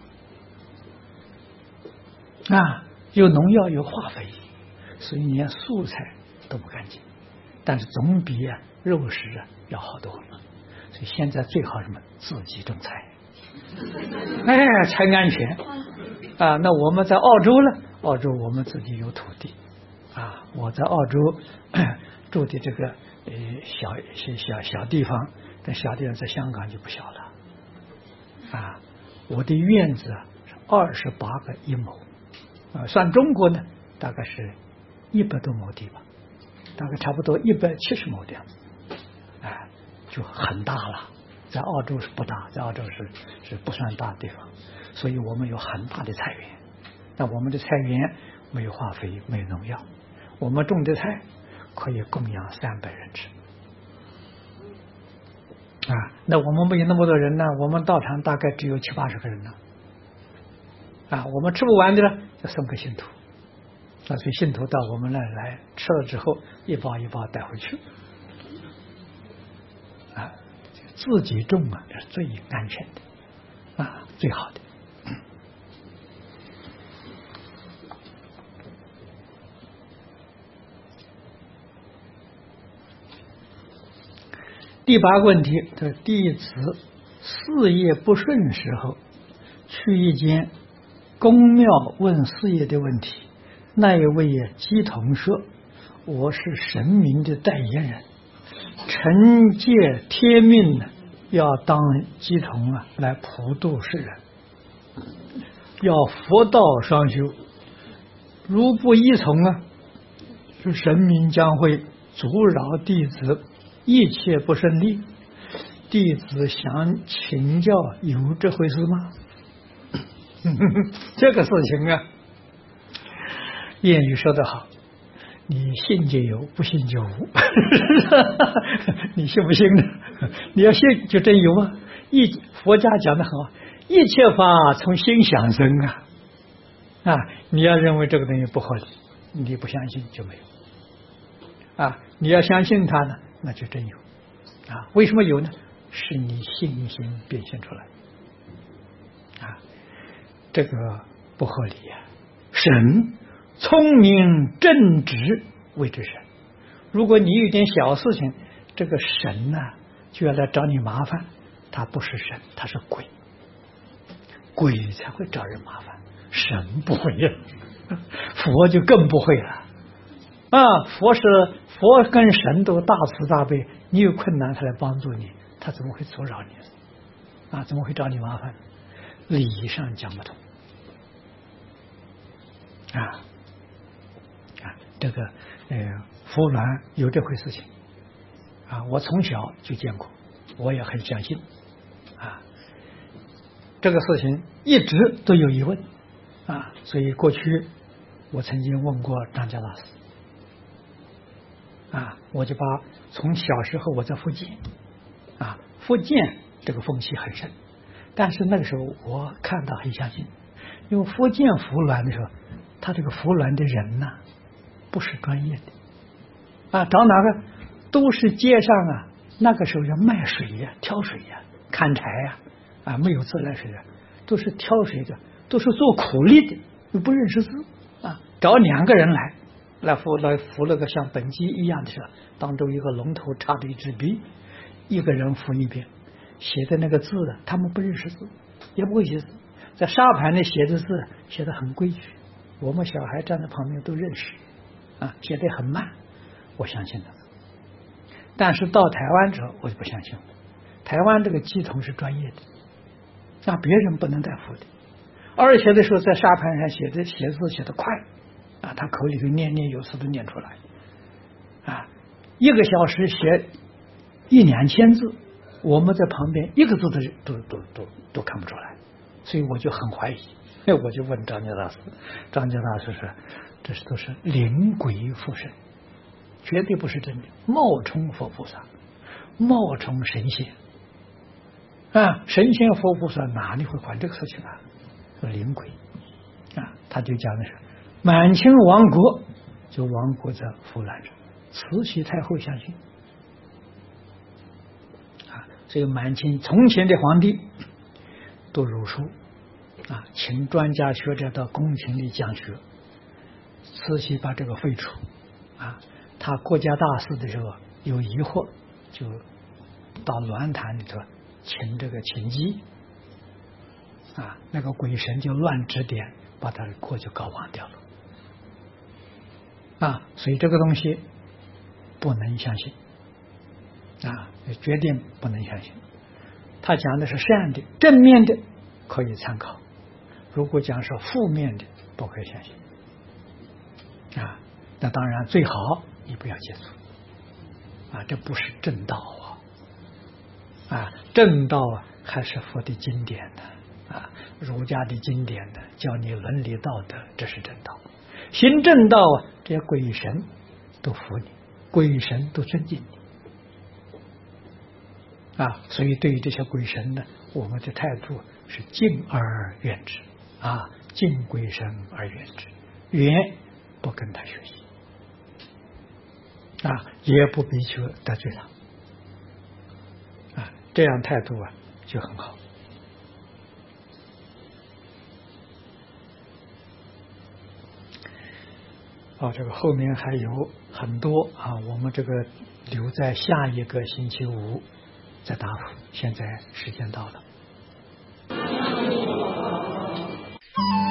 啊，有农药有化肥，所以连素菜都不干净。但是总比肉食要好多了。所以现在最好什么自己种菜，哎，才安全啊！那我们在澳洲呢？澳洲我们自己有土地我在澳洲住的这个小地方，这小地方在香港就不小了我的院子是28个1亩算中国呢大概是100多亩地吧，大概差不多170亩的样子就很大了。在澳洲是不大，在澳洲是不算大的地方，所以我们有很大的菜园。但我们的菜园没有化肥，没有农药，我们种的菜可以供养300人吃那我们没有那么多人呢，我们道场大概只有70-80个人呢我们吃不完的了就送给信徒所以信徒到我们那里来吃了之后一包一包带回去自己种这是最安全的最好的。第8个问题，这弟子事业不顺时候，去一间公庙问事业的问题，那一位鸡童说：“我是神明的代言人，臣借天命要当鸡童来普度世人，要佛道双修，如不依从是神明将会阻扰弟子。”一切不顺利，弟子想请教有这回事吗？这个事情谚语说得好，你信就有，不信就无。你信不信呢？你要信就真有佛家讲得好，一切法从心想生你要认为这个东西不合理，你不相信就没有你要相信它呢，那就真有为什么有呢？是你信心变现出来这个不合理神聪明正直谓之神，如果你有点小事情，这个神就要来找你麻烦，他不是神，他是鬼，鬼才会找人麻烦，神不会佛就更不会了佛跟神都大慈大悲，你有困难他来帮助你，他怎么会阻扰你怎么会找你麻烦？理上讲不通这个服鸾有这回事情我从小就见过，我也很相信这个事情一直都有疑问所以过去我曾经问过张家大师我就把从小时候我在福建福建这个风气很深，但是那个时候我看到很相信，因为福建服鸾的时候，他这个服鸾的人不是专业的找哪个都是街上那个时候要卖水挑水砍柴没有自来水都是挑水的，都是做苦力的，又不认识字找2个人来扶了个像本机一样的，当中一个龙头插着一支笔，一个人扶一边，写的那个字他们不认识字，也不会写字，在沙盘里写的字写得很规矩，我们小孩站在旁边都认识写得很慢，我相信的。但是到台湾之后我就不相信了，台湾这个鸡童是专业的，让别人不能带扶的，而且的时候在沙盘上写字写得快他口里头念有词都念出来1个小时写1-2千字，我们在旁边一个字都看不出来，所以我就很怀疑，我就问张家大师，张家大师说这都是灵鬼附身，绝对不是真的，冒充佛菩萨，冒充神仙神仙佛菩萨哪里会管这个事情灵鬼他就讲的是满清亡国就亡国在扶鸾上，慈禧太后相信所以满清从前的皇帝都儒书请专家学者到宫廷里讲学，慈禧把这个废除他国家大事的时候有疑惑，就到鸾坛里头请这个请鸡那个鬼神就乱指点，把他的国就搞忘掉了所以这个东西不能相信决定不能相信。他讲的是善的、正面的，可以参考；如果讲是负面的，不可以相信那当然最好你不要接触这不是正道正道还是佛的经典的儒家的经典的，教你伦理道德，这是正道。行正道这些鬼神都服你，鬼神都尊敬你所以对于这些鬼神呢，我们的态度是敬而远之敬鬼神而远之，远不跟他学习也不必求得罪他这样态度就很好。这个后面还有很多我们这个留在下一个星期五再答复，现在时间到了。